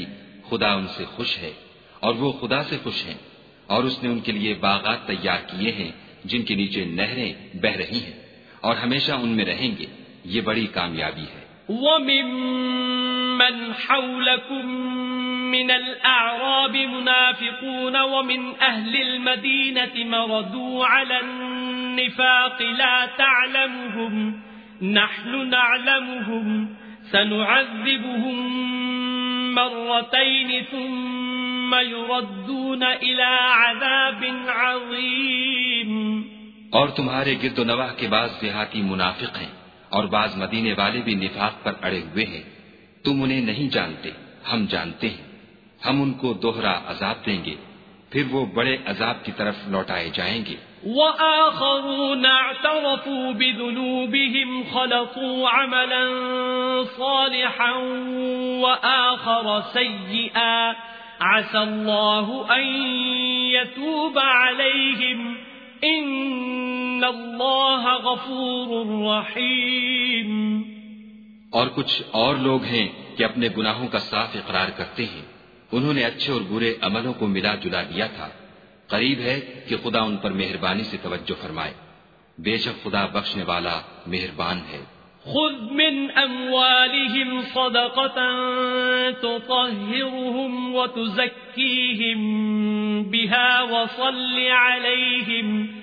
خدا ان سے خوش ہے اور وہ خدا سے خوش ہیں، اور اس نے ان کے لیے باغات تیار کیے ہیں جن کے نیچے نہریں بہ رہی ہیں، اور ہمیشہ ان میں رہیں گے۔ یہ بڑی کامیابی ہے۔ وَمِمَّنْ حَوْلَكُمْ مِنَ الْأَعْرَابِ مُنَافِقُونَ وَمِنْ أَهْلِ الْمَدِينَةِ مَرَدُوا عَلَى النِّفَاقِ لَا تَعْلَمُهُمْ نَحْنُ نَعْلَمُهُمْ سَنُعَذِّبُهُمْ مَرَّتَيْنِ ثُمَّ يُرَدُّونَ إِلَى عَذَابٍ عَظِيمٍ۔ اور تمہارے گرد و نواح کے بعض دیہاتی منافق ہیں اور بعض مدینے والے بھی نفاق پر اڑے ہوئے ہیں، تم انہیں نہیں جانتے، ہم جانتے ہیں، ہم ان کو دوہرا عذاب دیں گے، پھر وہ بڑے عذاب کی طرف لوٹائے جائیں گے۔ وَآخَرُونَ اعْتَرَفُوا بِذُنُوبِهِمْ خَلَطُوا عَمَلًا صَالِحًا وَآخَرَ سَيِّئًا عَسَى اللَّهُ أَن يَتُوبَ عَلَيْهِمْ إِنَّ اللَّهَ غَفُورٌ رَحِيمٌ۔ اور کچھ اور لوگ ہیں کہ اپنے گناہوں کا صاف اقرار کرتے ہیں، انہوں نے اچھے اور برے عملوں کو ملا جلا دیا تھا، قریب ہے کہ خدا ان پر مہربانی سے توجہ فرمائے، بے شک خدا بخشنے والا مہربان ہے۔ خذ من اموالهم صدقة تطهرهم وتزكيهم بها وصل عليهم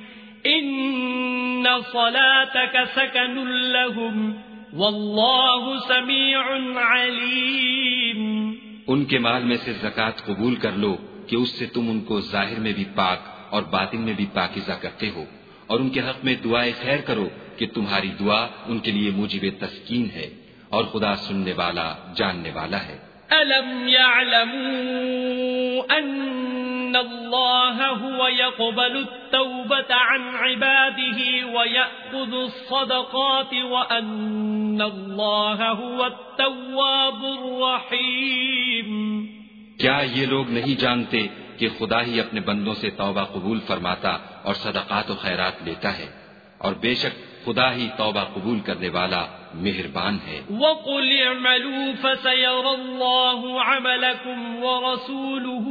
ان صلاتك سكن لهم والله سميع عليم۔ ان کے مال میں سے زکوٰۃ قبول کر لو کہ اس سے تم ان کو ظاہر میں بھی پاک اور باطن میں بھی پاکیزہ کرتے ہو، اور ان کے حق میں دعائے خیر کرو کہ تمہاری دعا ان کے لیے موجب تسکین ہے، اور خدا سننے والا جاننے والا ہے۔ أَلَمْ يَعْلَمُوا أَنَّ اللَّهَ هُوَ يَقْبَلُ التَّوْبَةَ عَنْ عِبَادِهِ وَيَأْخُذُ الصَّدَقَاتِ وَأَنَّ اللَّهَ هُوَ التَّوَّابُ الرَّحِيمُ۔ کیا یہ لوگ نہیں جانتے کہ خدا ہی اپنے بندوں سے توبہ قبول فرماتا اور صدقات و خیرات لیتا ہے، اور بے شک خدا ہی توبہ قبول کرنے والا مہربان ہے۔ وَقُلِ اعْمَلُوا فَسَيَرَى اللَّهُ عَمَلَكُمْ وَرَسُولُهُ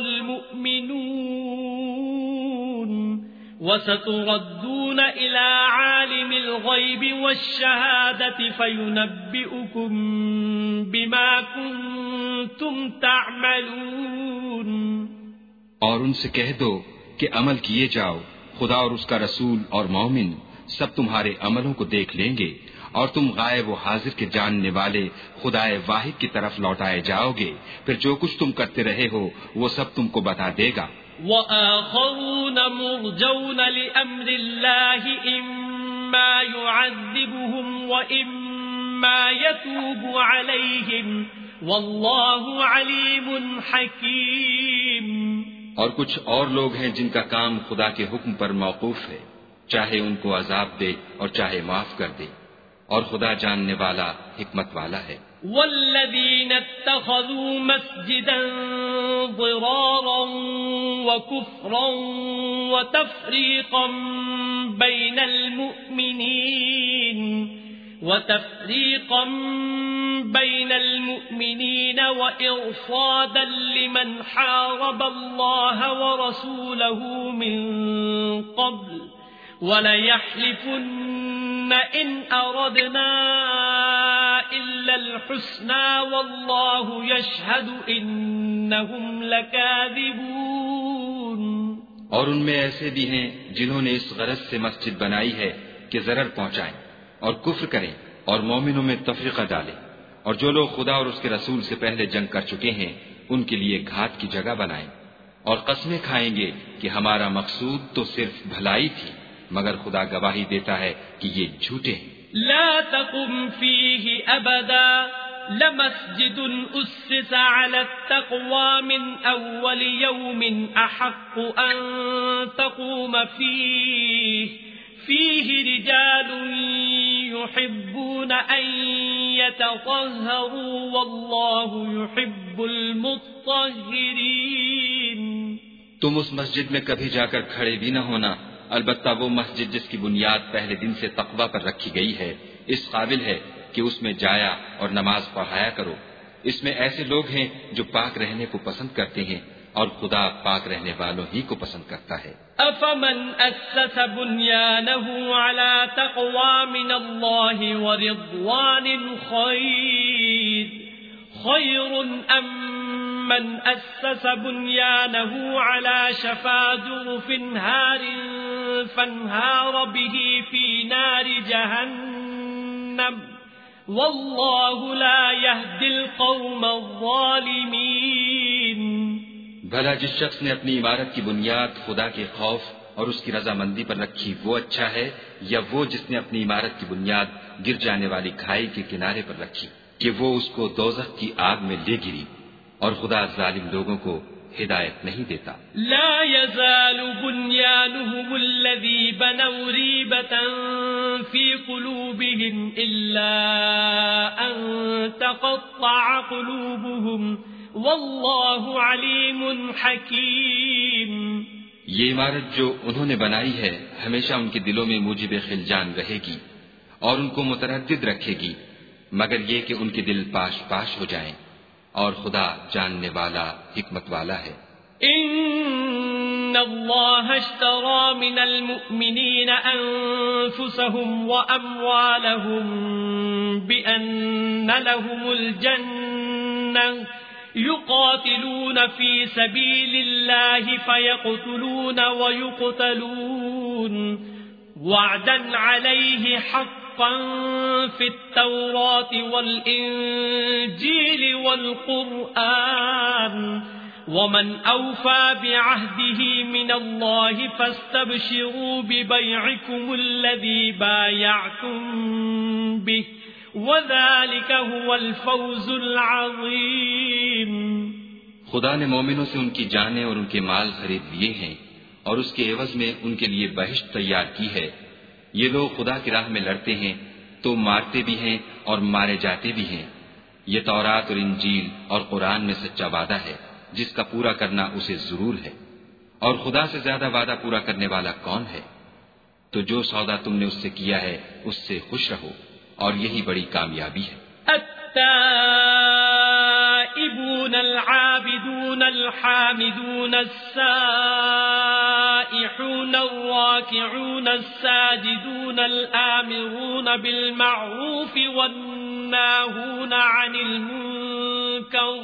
وَالْمُؤْمِنُونَ وَسَتُرَدُّونَ إِلَى عَالِمِ الْغَيْبِ وَالشَّهَادَةِ فَيُنَبِّئُكُم بِمَا كُنتُمْ تَعْمَلُونَ۔ اور ان سے کہہ دو کہ عمل کیے جاؤ، خدا اور اس کا رسول اور مومن سب تمہارے عملوں کو دیکھ لیں گے، اور تم غائب و حاضر کے جاننے والے خدائے واحد کی طرف لوٹائے جاؤ گے، پھر جو کچھ تم کرتے رہے ہو وہ سب تم کو بتا دے گا۔ وَآخَرُونَ مُرْجَوْنَ لِأَمْرِ اللَّهِ إِمَّا يُعَذِّبُهُمْ وَإِمَّا يَتُوبُ عَلَيْهِمْ وَاللَّهُ عَلِيمٌ حَكِيمٌ۔ اور کچھ اور لوگ ہیں جن کا کام خدا کے حکم پر موقوف ہے، چاہے ان کو عذاب دے اور چاہے معاف کر دے، اور خدا جاننے والا حکمت والا ہے۔ والذین اتخذوا مسجدا ضرارا وكفرا وتفریقا بین المؤمنین وتفریقا بین المؤمنین وإرصادا لمن حارب اللہ ورسولہ من قبل وَلَيَحْلِفُنَّ إِنْ أَرَدْنَا إِلَّا الْحُسْنَى وَاللَّهُ يَشْهَدُ إِنَّهُمْ لَكَاذِبُونَ۔ اور ان میں ایسے بھی ہیں جنہوں نے اس غرض سے مسجد بنائی ہے کہ ضرر پہنچائیں اور کفر کریں اور مومنوں میں تفریقہ ڈالیں، اور جو لوگ خدا اور اس کے رسول سے پہلے جنگ کر چکے ہیں ان کے لیے گھات کی جگہ بنائیں، اور قسمیں کھائیں گے کہ ہمارا مقصود تو صرف بھلائی تھی، مگر خدا گواہی دیتا ہے کہ یہ جھوٹے ہیں۔ لا تقم فيه ابدا لمسجد اسس على التقوى من اول يوم احق ان تقوم فيه فيه رجال يحبون ان يتطهروا والله يحب المطهرين۔ تم اس مسجد میں کبھی جا کر کھڑے بھی نہ ہونا، البتہ وہ مسجد جس کی بنیاد پہلے دن سے تقوی پر رکھی گئی ہے اس قابل ہے کہ اس میں جایا اور نماز پڑھایا کرو، اس میں ایسے لوگ ہیں جو پاک رہنے کو پسند کرتے ہیں اور خدا پاک رہنے والوں ہی کو پسند کرتا ہے. أفمن أسس بنيانه على تقوى من الله ورضوان خير خير أم من أسس بنيانه على شفا جرف هار فانهار به في نار جهنم والله لا يهدي القوم الظالمين. بھلا جس شخص نے اپنی عمارت کی بنیاد خدا کے خوف اور اس کی رضامندی پر رکھی وہ اچھا ہے، یا وہ جس نے اپنی عمارت کی بنیاد گر جانے والی کھائی کے کنارے پر رکھی کہ وہ اس کو دوزخ کی آگ میں لے گری، اور خدا ظالم لوگوں کو ہدایت نہیں دیتا. لا يزال بنيانهم الذي بنوا ريبة في قلوبهم إلا أن تقطع قلوبهم واللہ علیم حکیم. یہ عمارت جو انہوں نے بنائی ہے ہمیشہ ان کے دلوں میں موجب خلجان رہے گی اور ان کو متردد رکھے گی، مگر یہ کہ ان کے دل پاش پاش ہو جائیں، اور خدا جاننے والا حکمت والا ہے. ان اللہ اشترى من المؤمنین انفسهم واموالهم بان لهم الجنہ يقاتلون في سبيل الله فيقتلون ويقتلون وعدا عليه حقا في التوراة والإنجيل والقرآن ومن أوفى بعهده من الله فاستبشروا ببيعكم الذي بايعتم به وَذَلِكَ هُوَ الْفَوْزُ الْعَظِيمُ. خدا نے مومنوں سے ان کی جانیں اور ان کے مال خرید لیے ہیں اور اس کے عوض میں ان کے لیے بہشت تیار کی ہے. یہ لوگ خدا کی راہ میں لڑتے ہیں تو مارتے بھی ہیں اور مارے جاتے بھی ہیں. یہ تورات اور انجیل اور قرآن میں سچا وعدہ ہے جس کا پورا کرنا اسے ضرور ہے، اور خدا سے زیادہ وعدہ پورا کرنے والا کون ہے؟ تو جو سودا تم نے اس سے کیا ہے اس سے خوش رہو، اور یہی بڑی کامیابی ہے. التائبون العابدون الحامدون السائحون الراكعون الساجدون الآمرون بالمعروف والناهون عن المنكر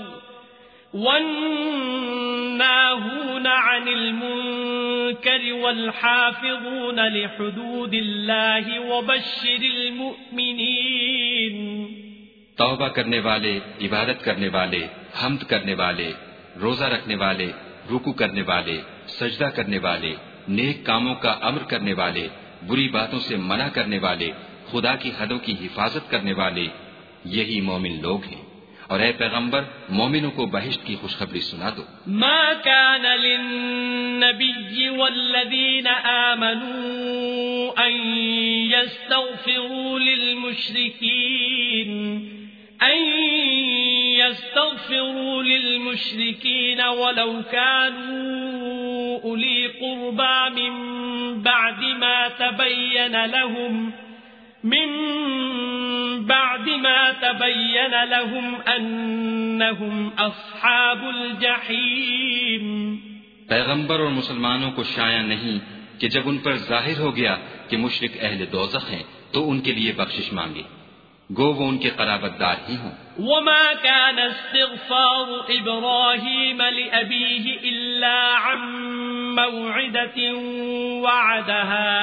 والناهون عن المنكر والحافظون لحدود الله وبشر المؤمنين. توبہ کرنے والے، عبادت کرنے والے، حمد کرنے والے، روزہ رکھنے والے، رکوع کرنے والے، سجدہ کرنے والے، نیک کاموں کا امر کرنے والے، بری باتوں سے منع کرنے والے، خدا کی حدوں کی حفاظت کرنے والے، یہی مومن لوگ ہیں. اور اے پیغمبر مومنوں کو بہشت کی خوشخبری سنا دو. ما كان للنبي والذين آمنوا أن يستغفروا للمشركين أن يستغفروا للمشركين ولو كانوا أولي قربى من بعد ما تبين لهم من بعد ما تبين لهم أنهم أصحاب الجحيم. پیغمبر اور مسلمانوں کو شایع نہیں کہ جب ان پر ظاہر ہو گیا کہ مشرک اہل دوزخ ہیں تو ان کے لیے بخشش مانگے، گو وہ ان کے قرابت دار ہی ہوں. وما كان استغفار إبراهيم لأبيه إلا عن موعدة وعدها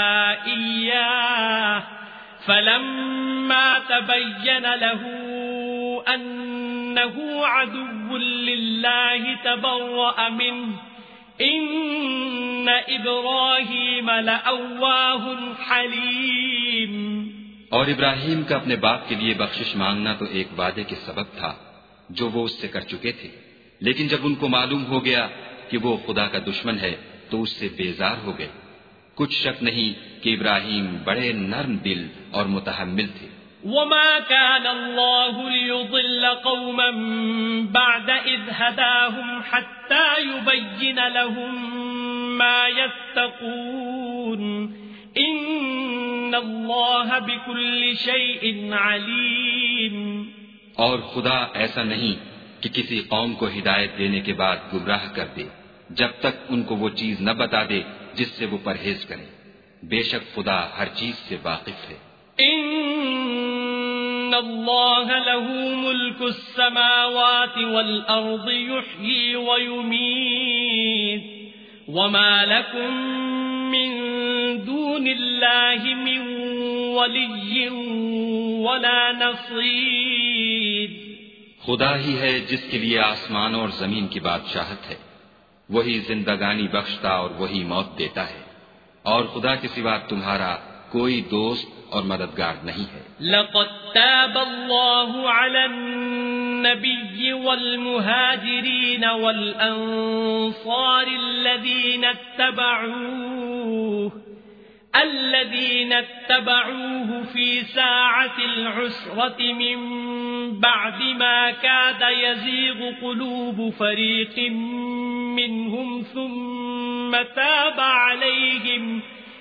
إياه فلما تبين له أنه عدو لله تبرأ منه إن إبراهيم لأواه حليم. اور ابراہیم کا اپنے باپ کے لیے بخشش مانگنا تو ایک وعدے کے سبب تھا جو وہ اس سے کر چکے تھے، لیکن جب ان کو معلوم ہو گیا کہ وہ خدا کا دشمن ہے تو اس سے بیزار ہو گئے. کچھ شک نہیں کہ ابراہیم بڑے نرم دل اور متحمل تھے. وما كان الله ليضل قوما بعد إذ هداهم حتى يبين لهم ما يتقون إن الله بكل شيء عليم. اور خدا ایسا نہیں کہ کسی قوم کو ہدایت دینے کے بعد گمراہ کر دے جب تک ان کو وہ چیز نہ بتا دے جس سے وہ پرہیز کریں. بے شک خدا ہر چیز سے واقف ہے. ان اللہ له ملک السماوات والارض یحیی ویمیت وما لکم من دون اللہ من ولی ولا نصیر. خدا ہی ہے جس کے لیے آسمانوں اور زمین کی بادشاہت ہے. وہی زندگانی بخشتا اور وہی موت دیتا ہے، اور خدا کے سوا تمہارا کوئی دوست اور مددگار نہیں ہے. لقد تاب الله على النبي والمهاجرين والأنصار الذين اتبعوه الذين اتبعوه في ساعة العسرة من بعد ما كاد يزيغ قلوب فريق منهم ثم تاب عليهم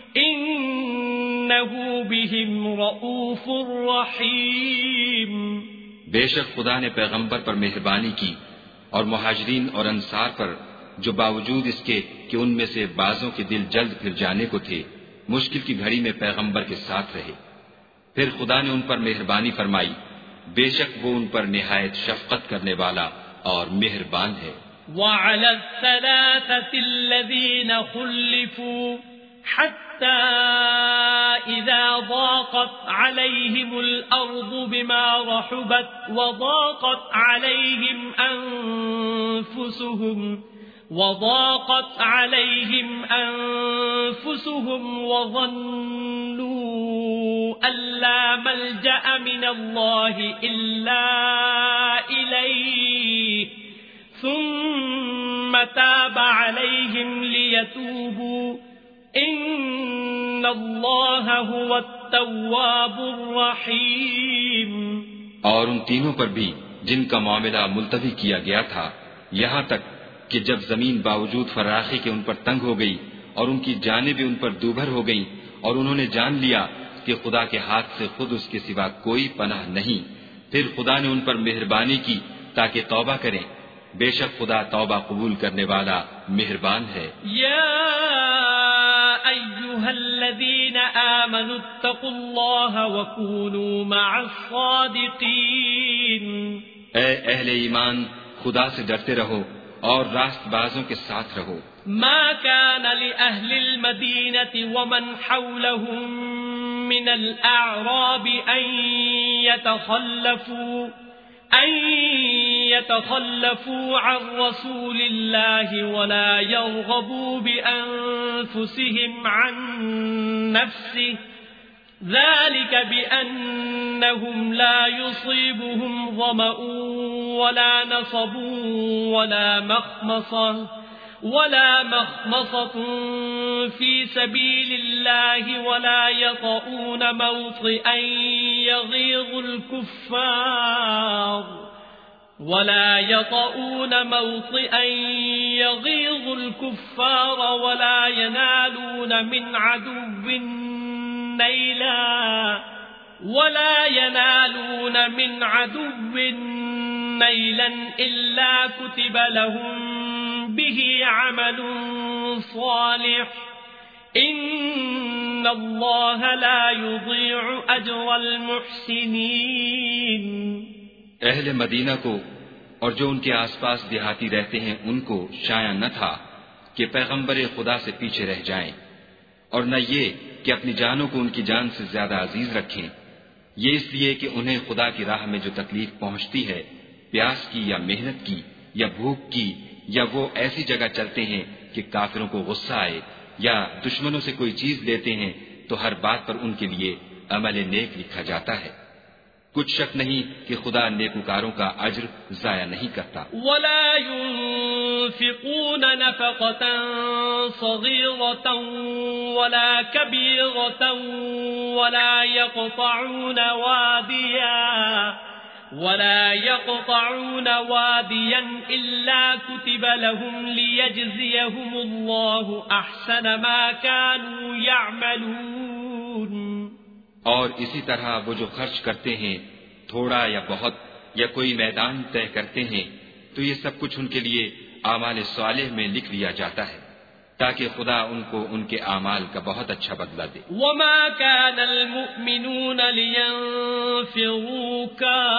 إنه بهم رؤوف رحيم. بے شک خدا نے پیغمبر پر مہربانی کی اور مہاجرین اور انصار پر جو باوجود اس کے کہ ان میں سے بعضوں کے دل جلد پھر جانے کو تھے مشکل کی گھڑی میں پیغمبر کے ساتھ رہے. پھر خدا نے ان پر مہربانی فرمائی، بے شک وہ ان پر نہایت شفقت کرنے والا اور مہربان ہے. وعلى الثلاثة الذين خلفوا حتى إذا ضاقت عليهم الأرض بما رحبت وضاقت عليهم أنفسهم وضاقت عليهم أنفسهم وظنوا أن لا ملجأ من الله إلا إليه ثم تاب عليهم ليتوبوا إن الله هو التواب الرحيم. اور ان تینوں پر بھی جن کا معاملہ ملتوی کیا گیا تھا یہاں تک کہ جب زمین باوجود فراخی کے ان پر تنگ ہو گئی اور ان کی جانیں بھی ان پر دوبھر ہو گئیں اور انہوں نے جان لیا کہ خدا کے ہاتھ سے خود اس کے سوا کوئی پناہ نہیں، پھر خدا نے ان پر مہربانی کی تاکہ توبہ کریں. بے شک خدا توبہ قبول کرنے والا مہربان ہے. یا ایھا الذین آمنوا اتقوا اللہ وکونوا مع الصادقین. اے اہل ایمان، خدا سے ڈرتے رہو اور راست بازوں کے ساتھ رہو. ما كان لأهل المدينة ومن حولهم من الأعراب أن يتخلفوا أن يتخلفوا عن رسول الله ولا يرغبوا بأنفسهم عن نفسه ذلك بأنهم لا يصيبهم ظمأ ولا نصب ولا مخمصة ولا مخمصة في سبيل الله ولا يطؤون موطئا يغيظ الكفار ولا يطؤون موطئا يغيظ الكفار ولا ينالون من عدو نيلا ولا ينالون من عدو نيلا إلا كتب لهم به عمل صالح إن الله لا يضيع أجر المحسنين. اہل مدینہ کو اور جو ان کے آس پاس دیہاتی رہتے ہیں ان کو شایع نہ تھا کہ پیغمبر خدا سے پیچھے رہ جائیں، اور نہ یہ کہ اپنی جانوں کو ان کی جان سے زیادہ عزیز رکھیں. یہ اس لیے کہ انہیں خدا کی راہ میں جو تکلیف پہنچتی ہے، پیاس کی یا محنت کی یا بھوک کی، یا وہ ایسی جگہ چلتے ہیں کہ کافروں کو غصہ آئے، یا دشمنوں سے کوئی چیز لیتے ہیں، تو ہر بات پر ان کے لیے عمل نیک لکھا جاتا ہے. کچھ شک نہیں کہ خدا نیکوکاروں کا اجر ضائع نہیں کرتا. ولا ينفقون نفقة صغيرة ولا كبيرة ولا يقطعون واديا ولا يقطعون واديا إلا كتب لهم ليجزيهم الله أحسن ما كانوا يعملون. اور اسی طرح وہ جو خرچ کرتے ہیں تھوڑا یا بہت یا کوئی میدان طے کرتے ہیں تو یہ سب کچھ ان کے لیے اعمال صالح میں لکھ لیا جاتا ہے تاکہ خدا ان کو ان کے اعمال کا بہت اچھا بدلہ دے. وما كان المؤمنون لينفروا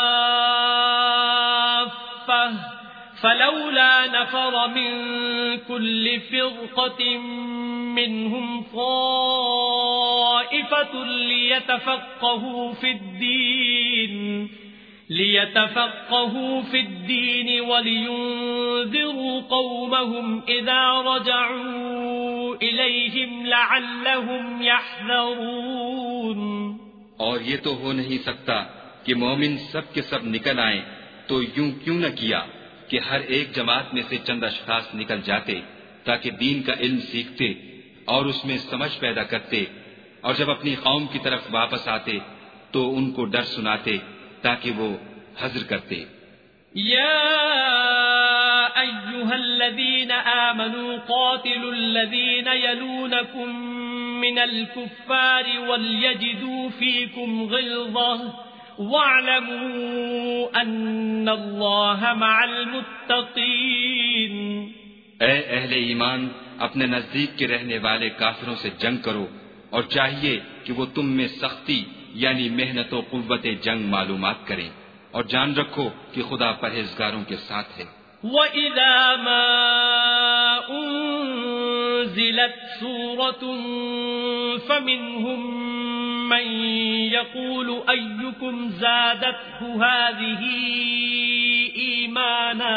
كافة فلولا نفر من كل فرقة منهم طائفة ليتفقهوا في الدين ليتفقهوا في الدين ولينذروا قومهم إذا رجعوا إليهم لعلهم يحذرون. اور یہ تو ہو نہیں سکتا کہ مومن سب کے سب نکل آئیں تو یوں کیوں نہ کیا کہ ہر ایک جماعت میں سے چند اشخاص نکل جاتے تاکہ دین کا علم سیکھتے اور اس میں سمجھ پیدا کرتے، اور جب اپنی قوم کی طرف واپس آتے تو ان کو ڈر سناتے تاکہ وہ حذر کرتے. یا ایھا الذین آمنوا قاتلوا الذین یلونکم من الکفار ولیجدوا فیکم غلظہ واعلموا ان اللہ مع المتقین. اے اہل ایمان، اپنے نزدیک کے رہنے والے کافروں سے جنگ کرو، اور چاہیے کہ وہ تم میں سختی یعنی محنت و قوت جنگ معلومات کریں، اور جان رکھو کہ خدا پرہیزگاروں کے ساتھ ہے. وَإِذَا مَا أُنزِلَتْ سُورَةٌ فَمِنْهُمْ مَنْ يَقُولُ أَيُّكُمْ زَادَتْهُ هَذِهِ إِيمَانًا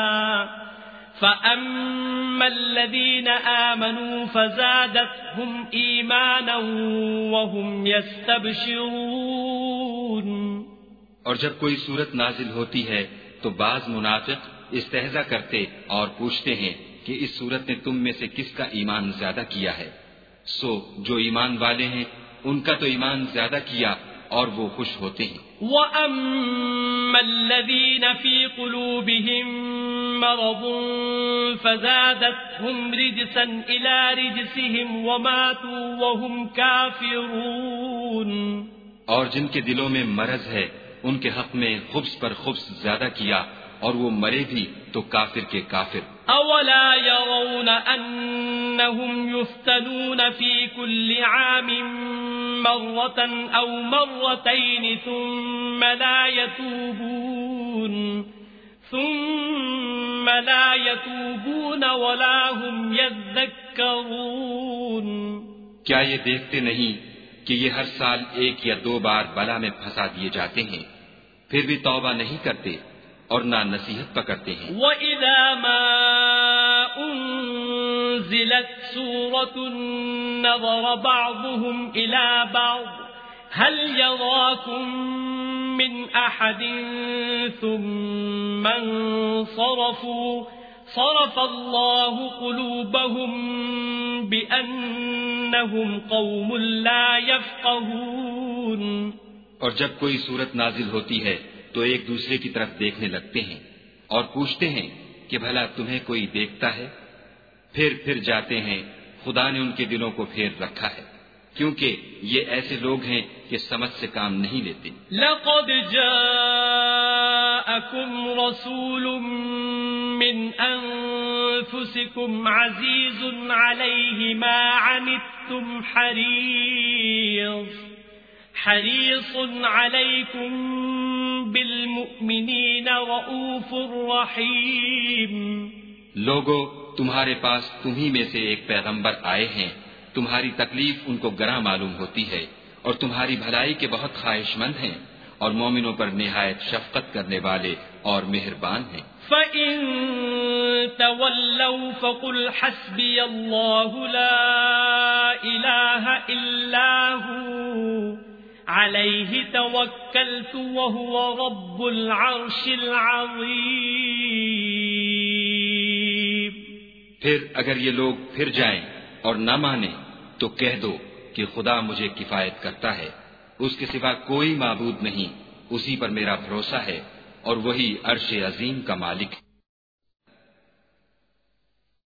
فَأَمَّا الَّذِينَ آمَنُوا فَزَادَتْهُمْ إِيمَانًا وَهُمْ يَسْتَبْشِرُونَ. اور جب کوئی صورت نازل ہوتی ہے تو بعض منافق استہزا کرتے اور پوچھتے ہیں کہ اس صورت نے تم میں سے کس کا ایمان زیادہ کیا ہے. سو جو ایمان والے ہیں ان کا تو ایمان زیادہ کیا اور وہ خوش ہوتے ہیں. وَأَمَّا الَّذِينَ فِي قُلُوبِهِم مَّرَضٌ فَزَادَتْهُمْ رِجْسًا إِلَى رِجْسِهِمْ وَمَاتُوا وَهُمْ كَافِرُونَ. اور جن کے دلوں میں مرض ہے ان کے حق میں خبث پر خبث زیادہ کیا اور وہ مرے بھی تو کافر کے کافر. اولا يرون انهم يفتنون في كل عام مرة او مرتين ثم لا يتوبون ثم لا يتوبون ولا هم يذكرون. کیا یہ دیکھتے نہیں کہ یہ ہر سال ایک یا دو بار بلا میں پھنسا دیے جاتے ہیں، پھر بھی توبہ نہیں کرتے اور نہ نصیحت پکڑتے ہیں. وَإِذَا مَا أُنزِلَتْ سُورَةٌ نَظَرَ بَعْضُهُمْ إِلَى بَعْضٍ هَلْ يَرَاكُمْ مِنْ أَحَدٍ ثُمَّ انصَرَفُوا صَرَفَ اللَّهُ قُلُوبَهُمْ بِأَنَّهُمْ قَوْمٌ لَا يَفْقَهُونَ. اور جب کوئی صورت نازل ہوتی ہے تو ایک دوسرے کی طرف دیکھنے لگتے ہیں اور پوچھتے ہیں کہ بھلا تمہیں کوئی دیکھتا ہے؟ پھر پھر جاتے ہیں، خدا نے ان کے دلوں کو پھیر رکھا ہے، کیونکہ یہ ایسے لوگ ہیں کہ سمجھ سے کام نہیں لیتے. لقد جاءكم رسول من انفسكم عزيز عليه ما عنتم حريص حريص عليكم بالمؤمنين رؤوف رحيم. لوگو، تمہارے پاس تمہیں میں سے ایک پیغمبر آئے ہیں، تمہاری تکلیف ان کو گراں معلوم ہوتی ہے اور تمہاری بھلائی کے بہت خواہش مند ہیں، اور مومنوں پر نہایت شفقت کرنے والے اور مہربان ہیں. فَإِن تَوَلَّوْا فَقُلْ حَسْبِيَ اللَّهُ لَا إِلَٰهَ إِلَّا هُوَ عَلَيْهِ تَوَكَّلْتُ وَهُوَ رَبُّ الْعَرْشِ الْعَظِيمِ. پھر اگر یہ لوگ پھر جائیں اور نہ مانیں تو کہہ دو کہ خدا مجھے کفایت کرتا ہے، اس کے سوا کوئی معبود نہیں، اسی پر میرا بھروسہ ہے اور وہی عرش عظیم کا مالک ہے.